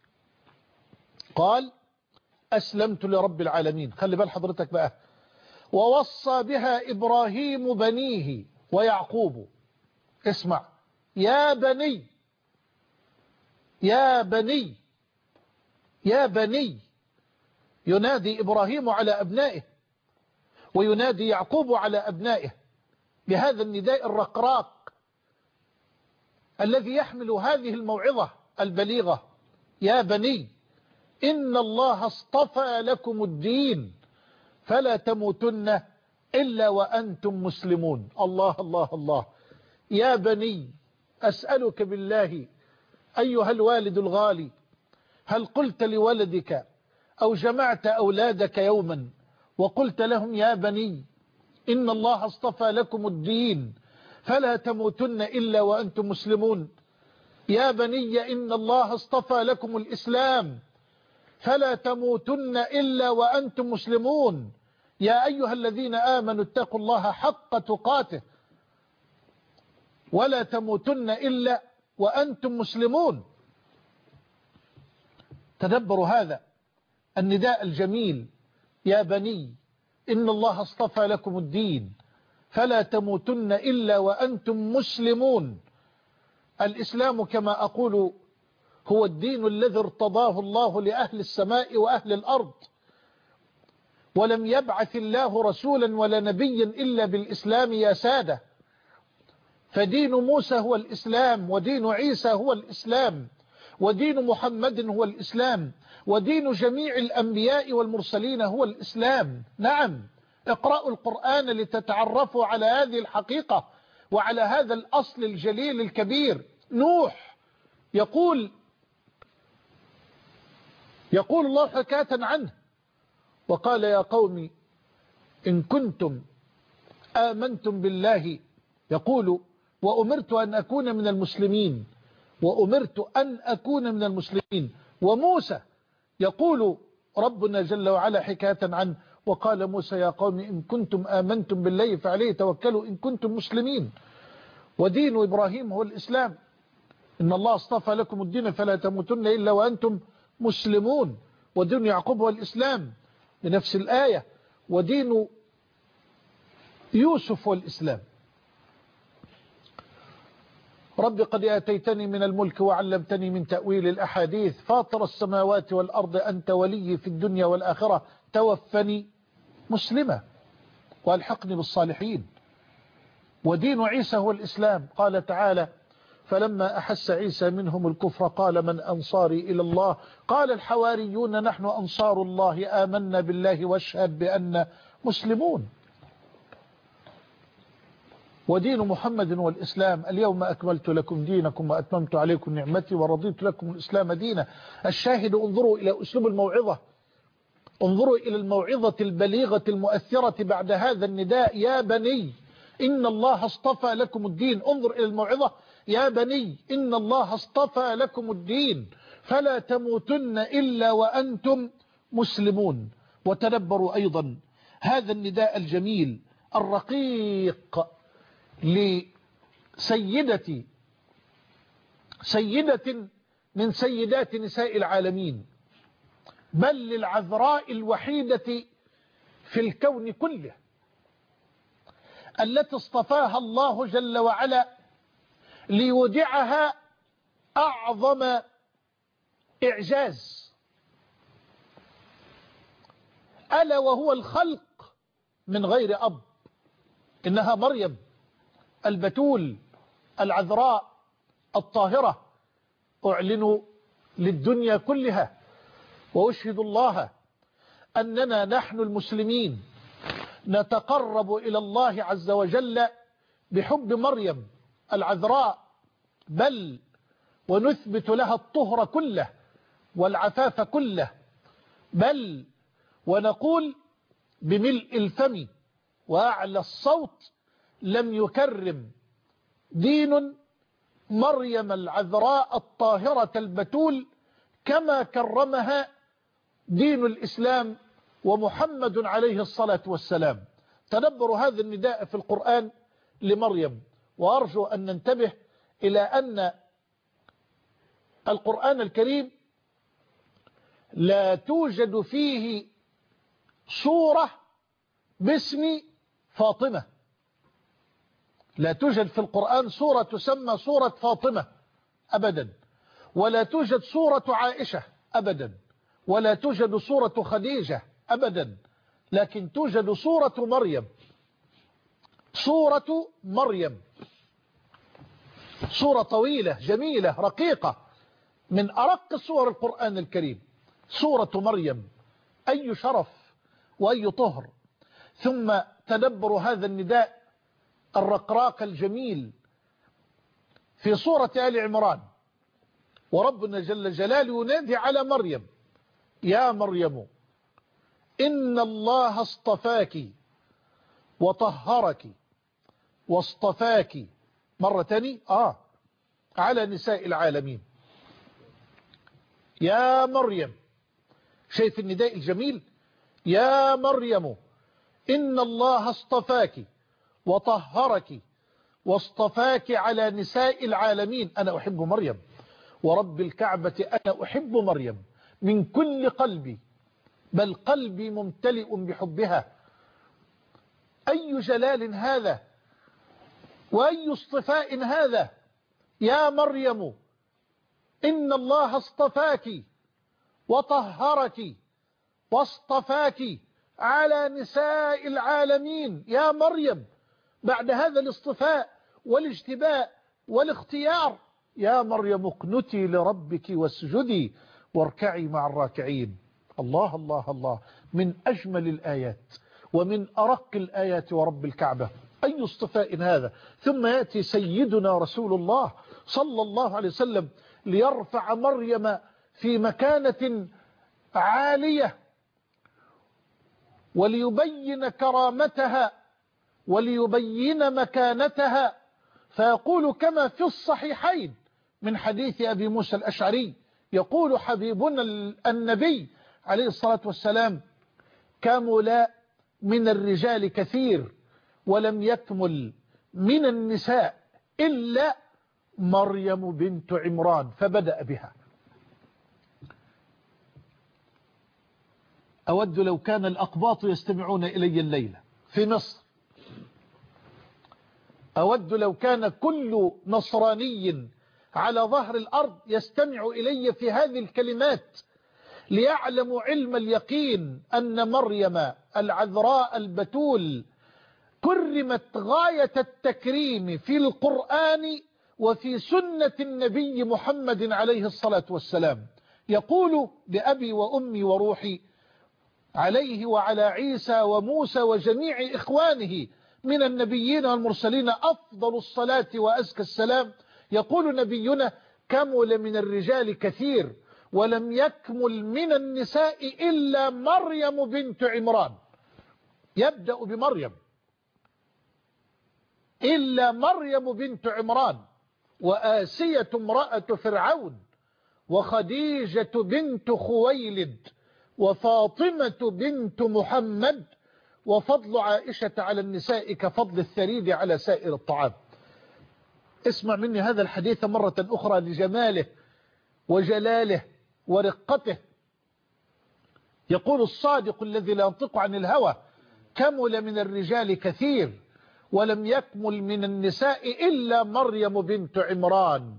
قال أسلمت لرب العالمين. خلي بال حضرتك بقى: ووصى بها إبراهيم بنيه ويعقوب. اسمع: يا بني يا بني يا بني. ينادي إبراهيم على أبنائه وينادي يعقوب على أبنائه بهذا النداء الرقراق الذي يحمل هذه الموعظة البليغة: يا بني إن الله اصطفى لكم الدين فلا تموتن إلا وأنتم مسلمون. الله الله الله. يا بني، أسألك بالله أيها الوالد الغالي، هل قلت لولدك أو جمعت أولادك يوما وقلت لهم: يا بني إن الله اصطفى لكم الدين فلا تموتن إلا وأنتم مسلمون؟ يا بني إن الله اصطفى لكم الإسلام فلا تموتن إلا وأنتم مسلمون. يا أيها الذين آمنوا اتقوا الله حق تقاته ولا تموتن إلا وأنتم مسلمون. تدبروا هذا النداء الجميل: يا بني إن الله اصطفى لكم الدين فلا تموتن إلا وأنتم مسلمون. الإسلام كما أقول هو الدين الذي ارتضاه الله لأهل السماء وأهل الأرض، ولم يبعث الله رسولا ولا نبيا إلا بالإسلام يا سادة. فدين موسى هو الإسلام، ودين عيسى هو الإسلام، ودين محمد هو الإسلام، ودين جميع الأنبياء والمرسلين هو الإسلام. نعم، اقرأوا القرآن لتتعرفوا على هذه الحقيقة وعلى هذا الأصل الجليل الكبير. نوح يقول يقول الله حكاية عنه: وقال يا قوم إن كنتم آمنتم بالله، يقول وأمرت أن أكون من المسلمين، وأمرت أن أكون من المسلمين. وموسى يقول ربنا جل وعلا حكاية عنه: وقال موسى يا قوم إن كنتم آمنتم بالله فعليه توكلوا إن كنتم مسلمين. ودين إبراهيم هو الإسلام: إن الله اصطفى لكم الدين فلا تموتن إلا وأنتم مسلمون. ودين يعقوب هو الإسلام بنفس الآية. ودين يوسف هو الإسلام. رب قد آتيتني من الملك وعلمتني من تأويل الأحاديث، فاطر السماوات والأرض أنت ولي في الدنيا والآخرة، توفني مسلمة والحقني بالصالحين. ودين عيسى هو الإسلام. قال تعالى: فلما أحس عيسى منهم الكفر قال من أنصاري إلى الله؟ قال الحواريون نحن أنصار الله آمنا بالله واشهد بأن مسلمون. ودين محمد هو الإسلام: اليوم أكملت لكم دينكم وأتممت عليكم نعمتي ورضيت لكم الإسلام دينا. الشاهد: انظروا إلى أسلوب الموعظة، انظروا إلى الموعظة البليغة المؤثرة بعد هذا النداء: يا بني إن الله اصطفى لكم الدين. انظر إلى الموعظة: يا بني إن الله اصطفى لكم الدين فلا تموتن إلا وأنتم مسلمون. وتدبروا أيضا هذا النداء الجميل الرقيق لسيدة سيدة من سيدات نساء العالمين، بل للعذراء الوحيدة في الكون كله، التي اصطفاها الله جل وعلا ليودعها أعظم إعجاز، ألا وهو الخلق من غير أب. إنها مريم البتول العذراء الطاهرة. أعلن للدنيا كلها وأشهد الله أننا نحن المسلمين نتقرب إلى الله عز وجل بحب مريم العذراء، بل ونثبت لها الطهر كله والعفاف كله، بل ونقول بملء الفم وأعلى الصوت: لم يكرم دين مريم العذراء الطاهرة البتول كما كرمها دين الإسلام ومحمد عليه الصلاة والسلام. تدبروا هذا النداء في القرآن لمريم، وأرجو أن ننتبه إلى أن القرآن الكريم لا توجد فيه سورة باسم فاطمة. لا توجد في القرآن سورة تسمى سورة فاطمة أبدا، ولا توجد سورة عائشة أبدا، ولا توجد سورة خديجة أبدا، لكن توجد سورة مريم. سورة مريم سورة طويلة جميلة رقيقة، من أرق سور القرآن الكريم. سورة مريم، أي شرف وأي طهر. ثم تدبروا هذا النداء الرقراق الجميل في سورة آل عمران، وربنا جل جلاله ينادي على مريم: يا مريم إن الله اصطفاك وطهرك واصطفاك مرة تاني آه على نساء العالمين. يا مريم، شايف النداء الجميل؟ يا مريم إن الله اصطفاك وطهرك واصطفاك على نساء العالمين. أنا أحب مريم ورب الكعبة، أنا أحب مريم من كل قلبي، بل قلبي ممتلئ بحبها. أي جلال هذا وأي اصطفاء هذا. يا مريم إن الله اصطفاك وطهرك واصطفاك على نساء العالمين. يا مريم، بعد هذا الاصطفاء والاجتباء والاختيار. يا مريم اقنتي لربك واسجدي واركعي مع الراكعين. الله الله الله، من أجمل الآيات ومن أرق الآيات ورب الكعبة. أي اصطفاء هذا. ثم يأتي سيدنا رسول الله صلى الله عليه وسلم ليرفع مريم في مكانة عالية وليبين كرامتها وليبين مكانتها، فيقول كما في الصحيحين من حديث أبي موسى الأشعري، يقول حبيبنا النبي عليه الصلاة والسلام: كمل من الرجال كثير ولم يكمل من النساء إلا مريم بنت عمران. فبدأ بها. أود لو كان الأقباط يستمعون إلي الليلة في مصر، أود لو كان كل نصراني على ظهر الأرض يستمع إلي في هذه الكلمات ليعلموا علم اليقين أن مريم العذراء البتول كرمت غاية التكريم في القرآن وفي سنة النبي محمد عليه الصلاة والسلام. يقول بأبي وأمي وروحي عليه وعلى عيسى وموسى وجميع إخوانه من النبيين والمرسلين أفضل الصلاة وأزكى السلام. يقول نبينا: كمل من الرجال كثير ولم يكمل من النساء إلا مريم بنت عمران. يبدأ بمريم، إلا مريم بنت عمران، وآسية امرأة فرعون، وخديجة بنت خويلد، وفاطمة بنت محمد، وفضل عائشة على النساء كفضل الثريد على سائر الطعام. اسمع مني هذا الحديث مرة أخرى لجماله وجلاله ورقته. يقول الصادق الذي لا ينطق عن الهوى: كمل من الرجال كثير ولم يكمل من النساء إلا مريم بنت عمران،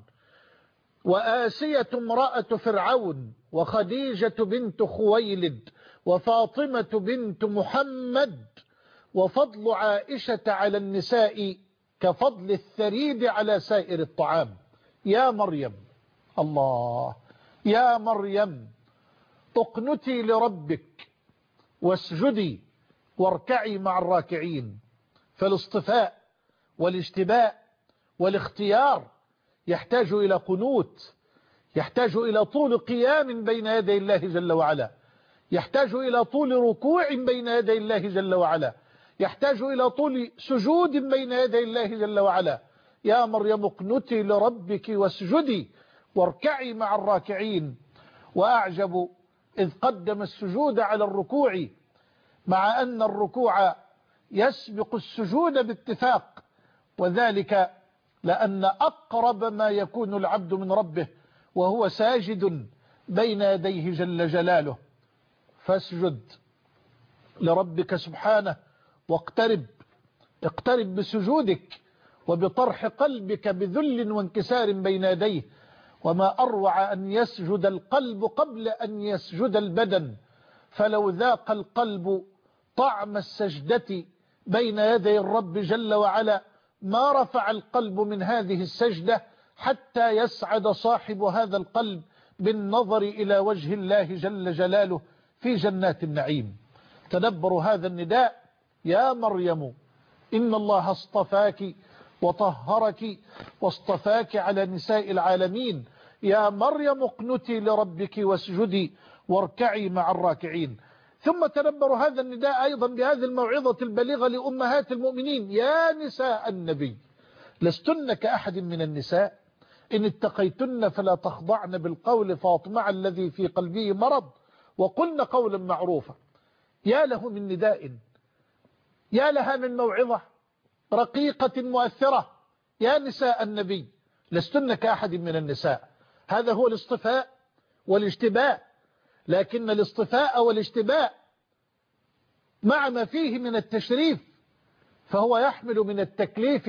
وآسية امرأة فرعون، وخديجة بنت خويلد، وفاطمة بنت محمد، وفضل عائشة على النساء كفضل الثريد على سائر الطعام. يا مريم، الله، يا مريم اقنتي لربك واسجدي واركعي مع الراكعين. فالاصطفاء والاجتباء والاختيار يحتاج إلى قنوت، يحتاج إلى طول قيام بين يدي الله جل وعلا، يحتاج إلى طول ركوع بين يدي الله جل وعلا، يحتاج إلى طول سجود بين يدي الله جل وعلا. يا مريم اقنتي لربك واسجدي واركعي مع الراكعين. وأعجب إذ قدم السجود على الركوع، مع أن الركوع يسبق السجود باتفاق، وذلك لأن أقرب ما يكون العبد من ربه وهو ساجد بين يديه جل جلاله. فاسجد لربك سبحانه واقترب، اقترب بسجودك وبطرح قلبك بذل وانكسار بين يديه. وما أروع أن يسجد القلب قبل أن يسجد البدن، فلو ذاق القلب طعم السجدة بين يدي الرب جل وعلا ما رفع القلب من هذه السجدة حتى يسعد صاحب هذا القلب بالنظر إلى وجه الله جل جلاله في جنات النعيم. تدبروا هذا النداء: يا مريم إن الله اصطفاك وطهرك واصطفاك على نساء العالمين. يا مريم اقنتي لربك واسجدي واركعي مع الراكعين. ثم تدبروا هذا النداء أيضا بهذه الموعظة البليغة لأمهات المؤمنين: يا نساء النبي لستن كأحد من النساء إن اتقيتن فلا تخضعن بالقول فاطمع الذي في قلبه مرض وقلن قولا معروفا. يا له من نداء، يا لها من موعظة رقيقة مؤثرة. يا نساء النبي لستن كأحد من النساء. هذا هو الاصطفاء والاجتباء، لكن الاصطفاء والاجتباء مع ما فيه من التشريف فهو يحمل من التكليف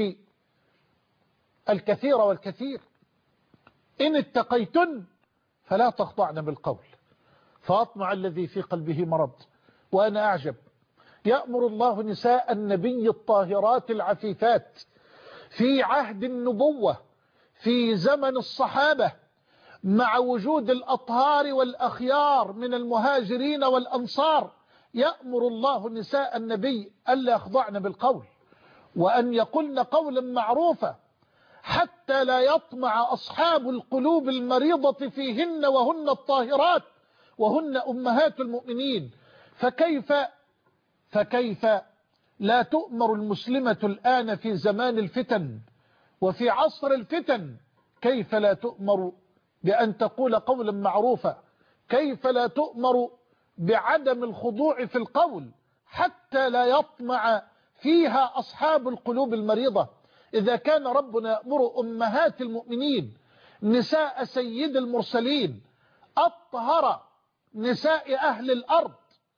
الكثير والكثير. إن اتقيتن فلا تخضعن بالقول فاطمع الذي في قلبه مرض. وأنا أعجب، يأمر الله نساء النبي الطاهرات العفيفات في عهد النبوة في زمن الصحابة مع وجود الأطهار والأخيار من المهاجرين والأنصار يأمر الله نساء النبي ألا يخضعن بالقول وأن يقولن قولا معروفا حتى لا يطمع أصحاب القلوب المريضة فيهن وهن الطاهرات وهن أمهات المؤمنين. فكيف فكيف لا تؤمر المسلمة الآن في زمان الفتن وفي عصر الفتن؟ كيف لا تؤمر بأن تقول قولا معروفا؟ كيف لا تؤمر بعدم الخضوع في القول حتى لا يطمع فيها أصحاب القلوب المريضة؟ إذا كان ربنا يأمر أمهات المؤمنين نساء سيد المرسلين أطهر نساء أهل الأرض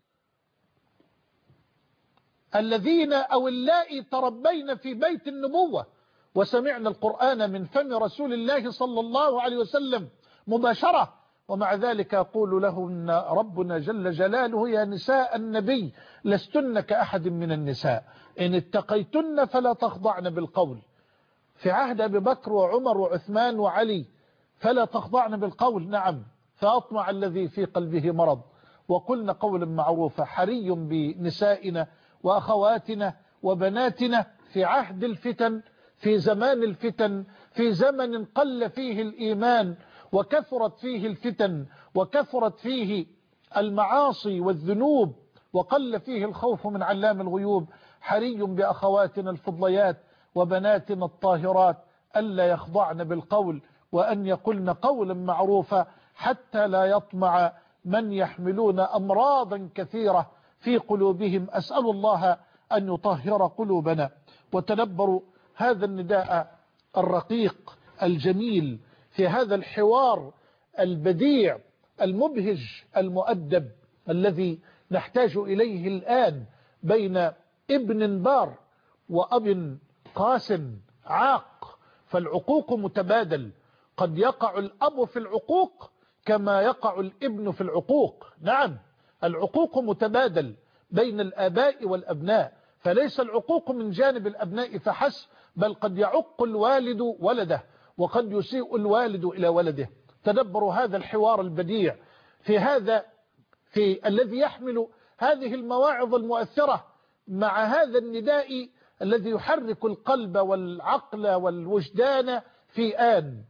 الذين أو اللائي تربين في بيت النبوة وسمعنا القرآن من فم رسول الله صلى الله عليه وسلم مباشرة، ومع ذلك يقول لهن ربنا جل جلاله يا نساء النبي لستن كأحد من النساء إن اتقيتن فلا تخضعن بالقول. في عهد أبي بكر وعمر وعثمان وعلي فلا تخضعن بالقول، نعم، فأطمع الذي في قلبه مرض وقلن قولا معروفا. حري بنسائنا وأخواتنا وبناتنا في عهد الفتن، في زمان الفتن، في زمن قل فيه الإيمان وكثرت فيه الفتن وكثرت فيه المعاصي والذنوب وقل فيه الخوف من علام الغيوب، حري بأخواتنا الفضليات وبناتنا الطاهرات ألا يخضعن بالقول وأن يقولن قولا معروفا حتى لا يطمع من يحملون أمراضا كثيرة في قلوبهم. أسأل الله أن يطهر قلوبنا. وتدبروا هذا النداء الرقيق الجميل في هذا الحوار البديع المبهج المؤدب الذي نحتاج إليه الآن بين ابن بار وأب قاسم عاق. فالعقوق متبادل، قد يقع الأب في العقوق كما يقع الابن في العقوق. نعم، العقوق متبادل بين الآباء والأبناء، فليس العقوق من جانب الأبناء فحسب، بل قد يعق الوالد ولده وقد يسيء الوالد إلى ولده. تدبروا هذا الحوار البديع في هذا في الذي يحمل هذه المواعظ المؤثرة مع هذا النداء الذي يحرك القلب والعقل والوجدان في آن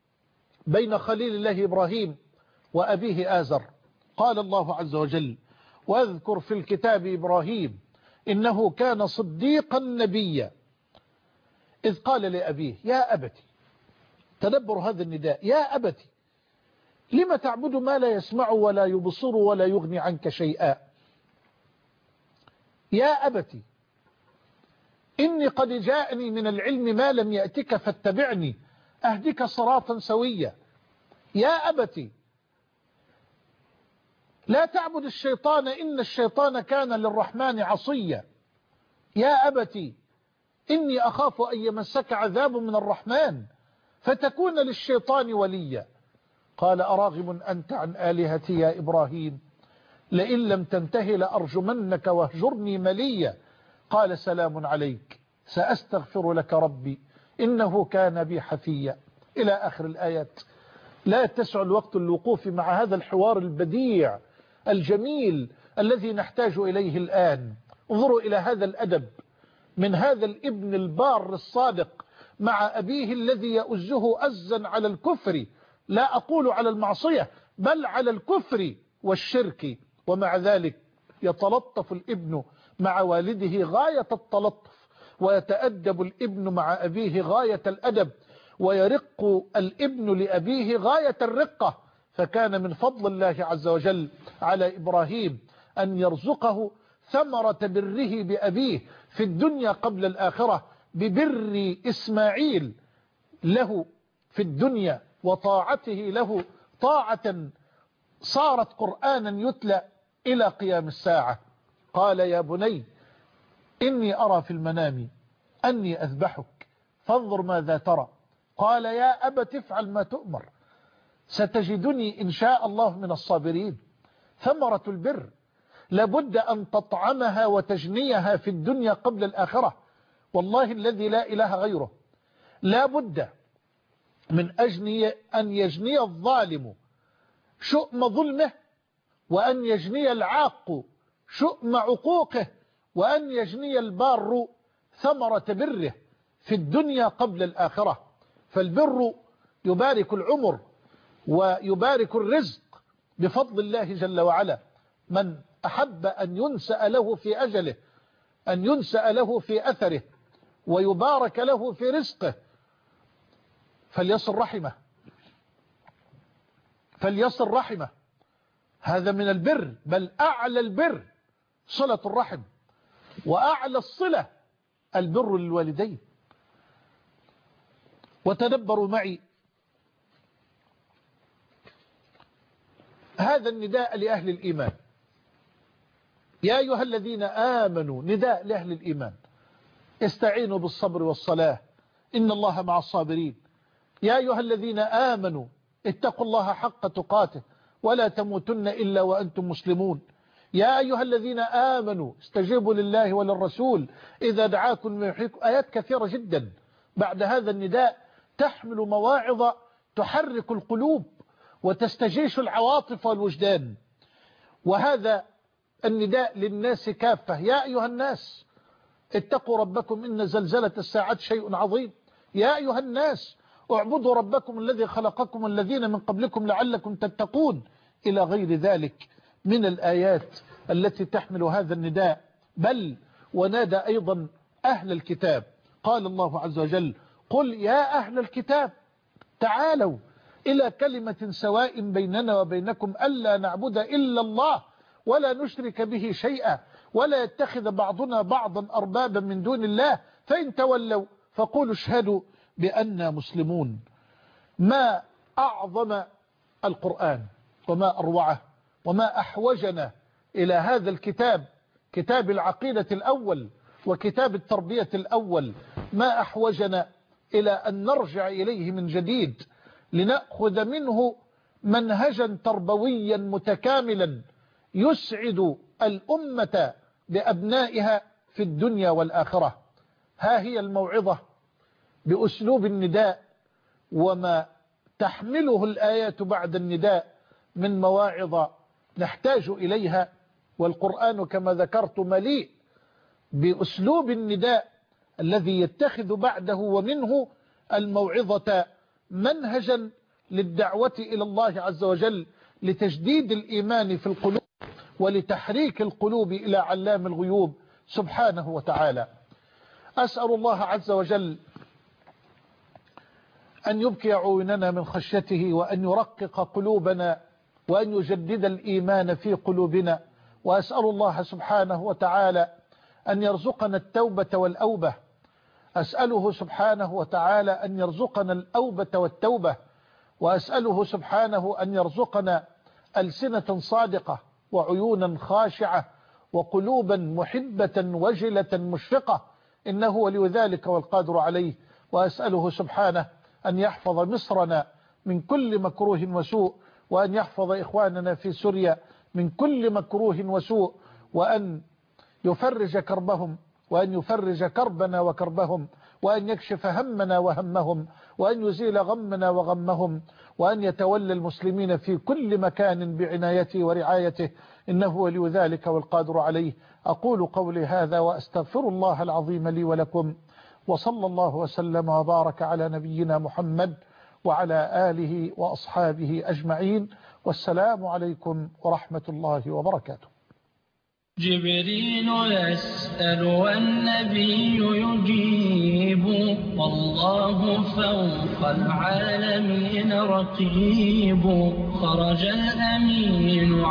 بين خليل الله إبراهيم وأبيه آزر. قال الله عز وجل واذكر في الكتاب إبراهيم إنه كان صديقا نبيا إذ قال لأبيه يا أبتي. تدبر هذا النداء، يا أبتي لما تعبد ما لا يسمع ولا يبصر ولا يغني عنك شيئا. يا أبتي إني قد جاءني من العلم ما لم يأتك فاتبعني أهدك صراطا سويا. يا أبتي لا تعبد الشيطان إن الشيطان كان للرحمن عصيا. يا أبتي إني أخاف أن يمسك عذاب من الرحمن فتكون للشيطان وليا. قال أراغب أنت عن آلهتي يا إبراهيم لئن لم تنته لأرجمنك واهجرني مليا. قال سلام عليك سأستغفر لك ربي إنه كان بي حفيا. إلى آخر الآيات. لا يتسع الوقت للوقوف مع هذا الحوار البديع الجميل الذي نحتاج إليه الآن. انظروا إلى هذا الأدب من هذا الابن البار الصادق مع أبيه الذي يؤزه أزا على الكفر، لا أقول على المعصية بل على الكفر والشرك، ومع ذلك يتلطف الابن مع والده غاية التلطف ويتأدب الابن مع أبيه غاية الأدب ويرق الابن لأبيه غاية الرقة. فكان من فضل الله عز وجل على إبراهيم أن يرزقه ثمرة بره بأبيه في الدنيا قبل الآخرة ببر إسماعيل له في الدنيا وطاعته له طاعة صارت قرآنا يتلى إلى قيام الساعة. قال يا بني إني أرى في المنام أني أذبحك فانظر ماذا ترى. قال يا أبت افعل ما تؤمر ستجدني إن شاء الله من الصابرين. ثمرة البر لابد أن تطعمها وتجنيها في الدنيا قبل الآخرة. والله الذي لا إله غيره لا بد من أجل أن يجني الظالم شؤم ظلمه، وأن يجني العاق شؤم عقوقه، وأن يجني البار ثمرة بره في الدنيا قبل الآخرة. فالبر يبارك العمر ويبارك الرزق بفضل الله جل وعلا. من أحب أن ينسأ له في أجله، أن ينسأ له في أثره، ويبارك له في رزقه، فليصل رحمه، فليصل رحمه. هذا من البر، بل أعلى البر صلة الرحم، وأعلى الصلة البر للوالدين. وتدبروا معي هذا النداء لأهل الإيمان. يا أيها الذين آمنوا، نداء لأهل الإيمان، استعينوا بالصبر والصلاة إن الله مع الصابرين. يا أيها الذين آمنوا اتقوا الله حق تقاته ولا تموتن إلا وأنتم مسلمون. يا أيها الذين آمنوا استجيبوا لله وللرسول إذا دعاكم لما يحييكم. آيات كثيرة جدا بعد هذا النداء تحمل مواعظ تحرك القلوب وتستجيش العواطف والوجدان. وهذا النداء للناس كافة. يا أيها الناس اتقوا ربكم إن زلزلة الساعة شيء عظيم. يا أيها الناس اعبدوا ربكم الذي خلقكم والذين من قبلكم لعلكم تتقون، إلى غير ذلك من الآيات التي تحمل هذا النداء. بل ونادى أيضا أهل الكتاب، قال الله عز وجل: قل يا أهل الكتاب تعالوا إلى كلمة سواء بيننا وبينكم ألا نعبد إلا الله ولا نشرك به شيئا ولا يتخذ بعضنا بعضا أربابا من دون الله فإن تولوا فقولوا اشهدوا بأننا مسلمون. ما أعظم القرآن وما أروعه وما أحوجنا إلى هذا الكتاب، كتاب العقيدة الأول وكتاب التربية الأول. ما أحوجنا إلى أن نرجع إليه من جديد لنأخذ منه منهجا تربويا متكاملا يسعد الأمة بأبنائها في الدنيا والآخرة. ها هي الموعظة بأسلوب النداء وما تحمله الآيات بعد النداء من مواعظ نحتاج إليها. والقرآن كما ذكرت مليء بأسلوب النداء الذي يتخذ بعده ومنه الموعظة منهجا للدعوة إلى الله عز وجل، لتجديد الإيمان في القلوب ولتحريك القلوب إلى علام الغيوب سبحانه وتعالى. أسأل الله عز وجل أن يبكي عيوننا من خشيته، وأن يرقق قلوبنا، وأن يجدد الإيمان في قلوبنا. وأسأل الله سبحانه وتعالى أن يرزقنا التوبة والأوبة. أسأله سبحانه وتعالى أن يرزقنا الأوبة والتوبة، وأسأله سبحانه أن يرزقنا ألسنة صادقة وعيونا خاشعة وقلوبا محبة وجلة مشفقة، إنه ولي ذلك والقادر عليه. وأسأله سبحانه أن يحفظ مصرنا من كل مكروه وسوء، وأن يحفظ إخواننا في سوريا من كل مكروه وسوء، وأن يفرج كربهم، وأن يفرج كربنا وكربهم، وأن يكشف همنا وهمهم، وأن يزيل غمنا وغمهم، وأن يتولى المسلمين في كل مكان بعنايته ورعايته، إنه ولي ذلك والقادر عليه. أقول قولي هذا وأستغفر الله العظيم لي ولكم، وصلى الله وسلم وبارك على نبينا محمد وعلى آله وأصحابه أجمعين، والسلام عليكم ورحمة الله وبركاته. جبريل يسأل والنبي يجيب، والله فوق العالمين رقيب. خرج الأمين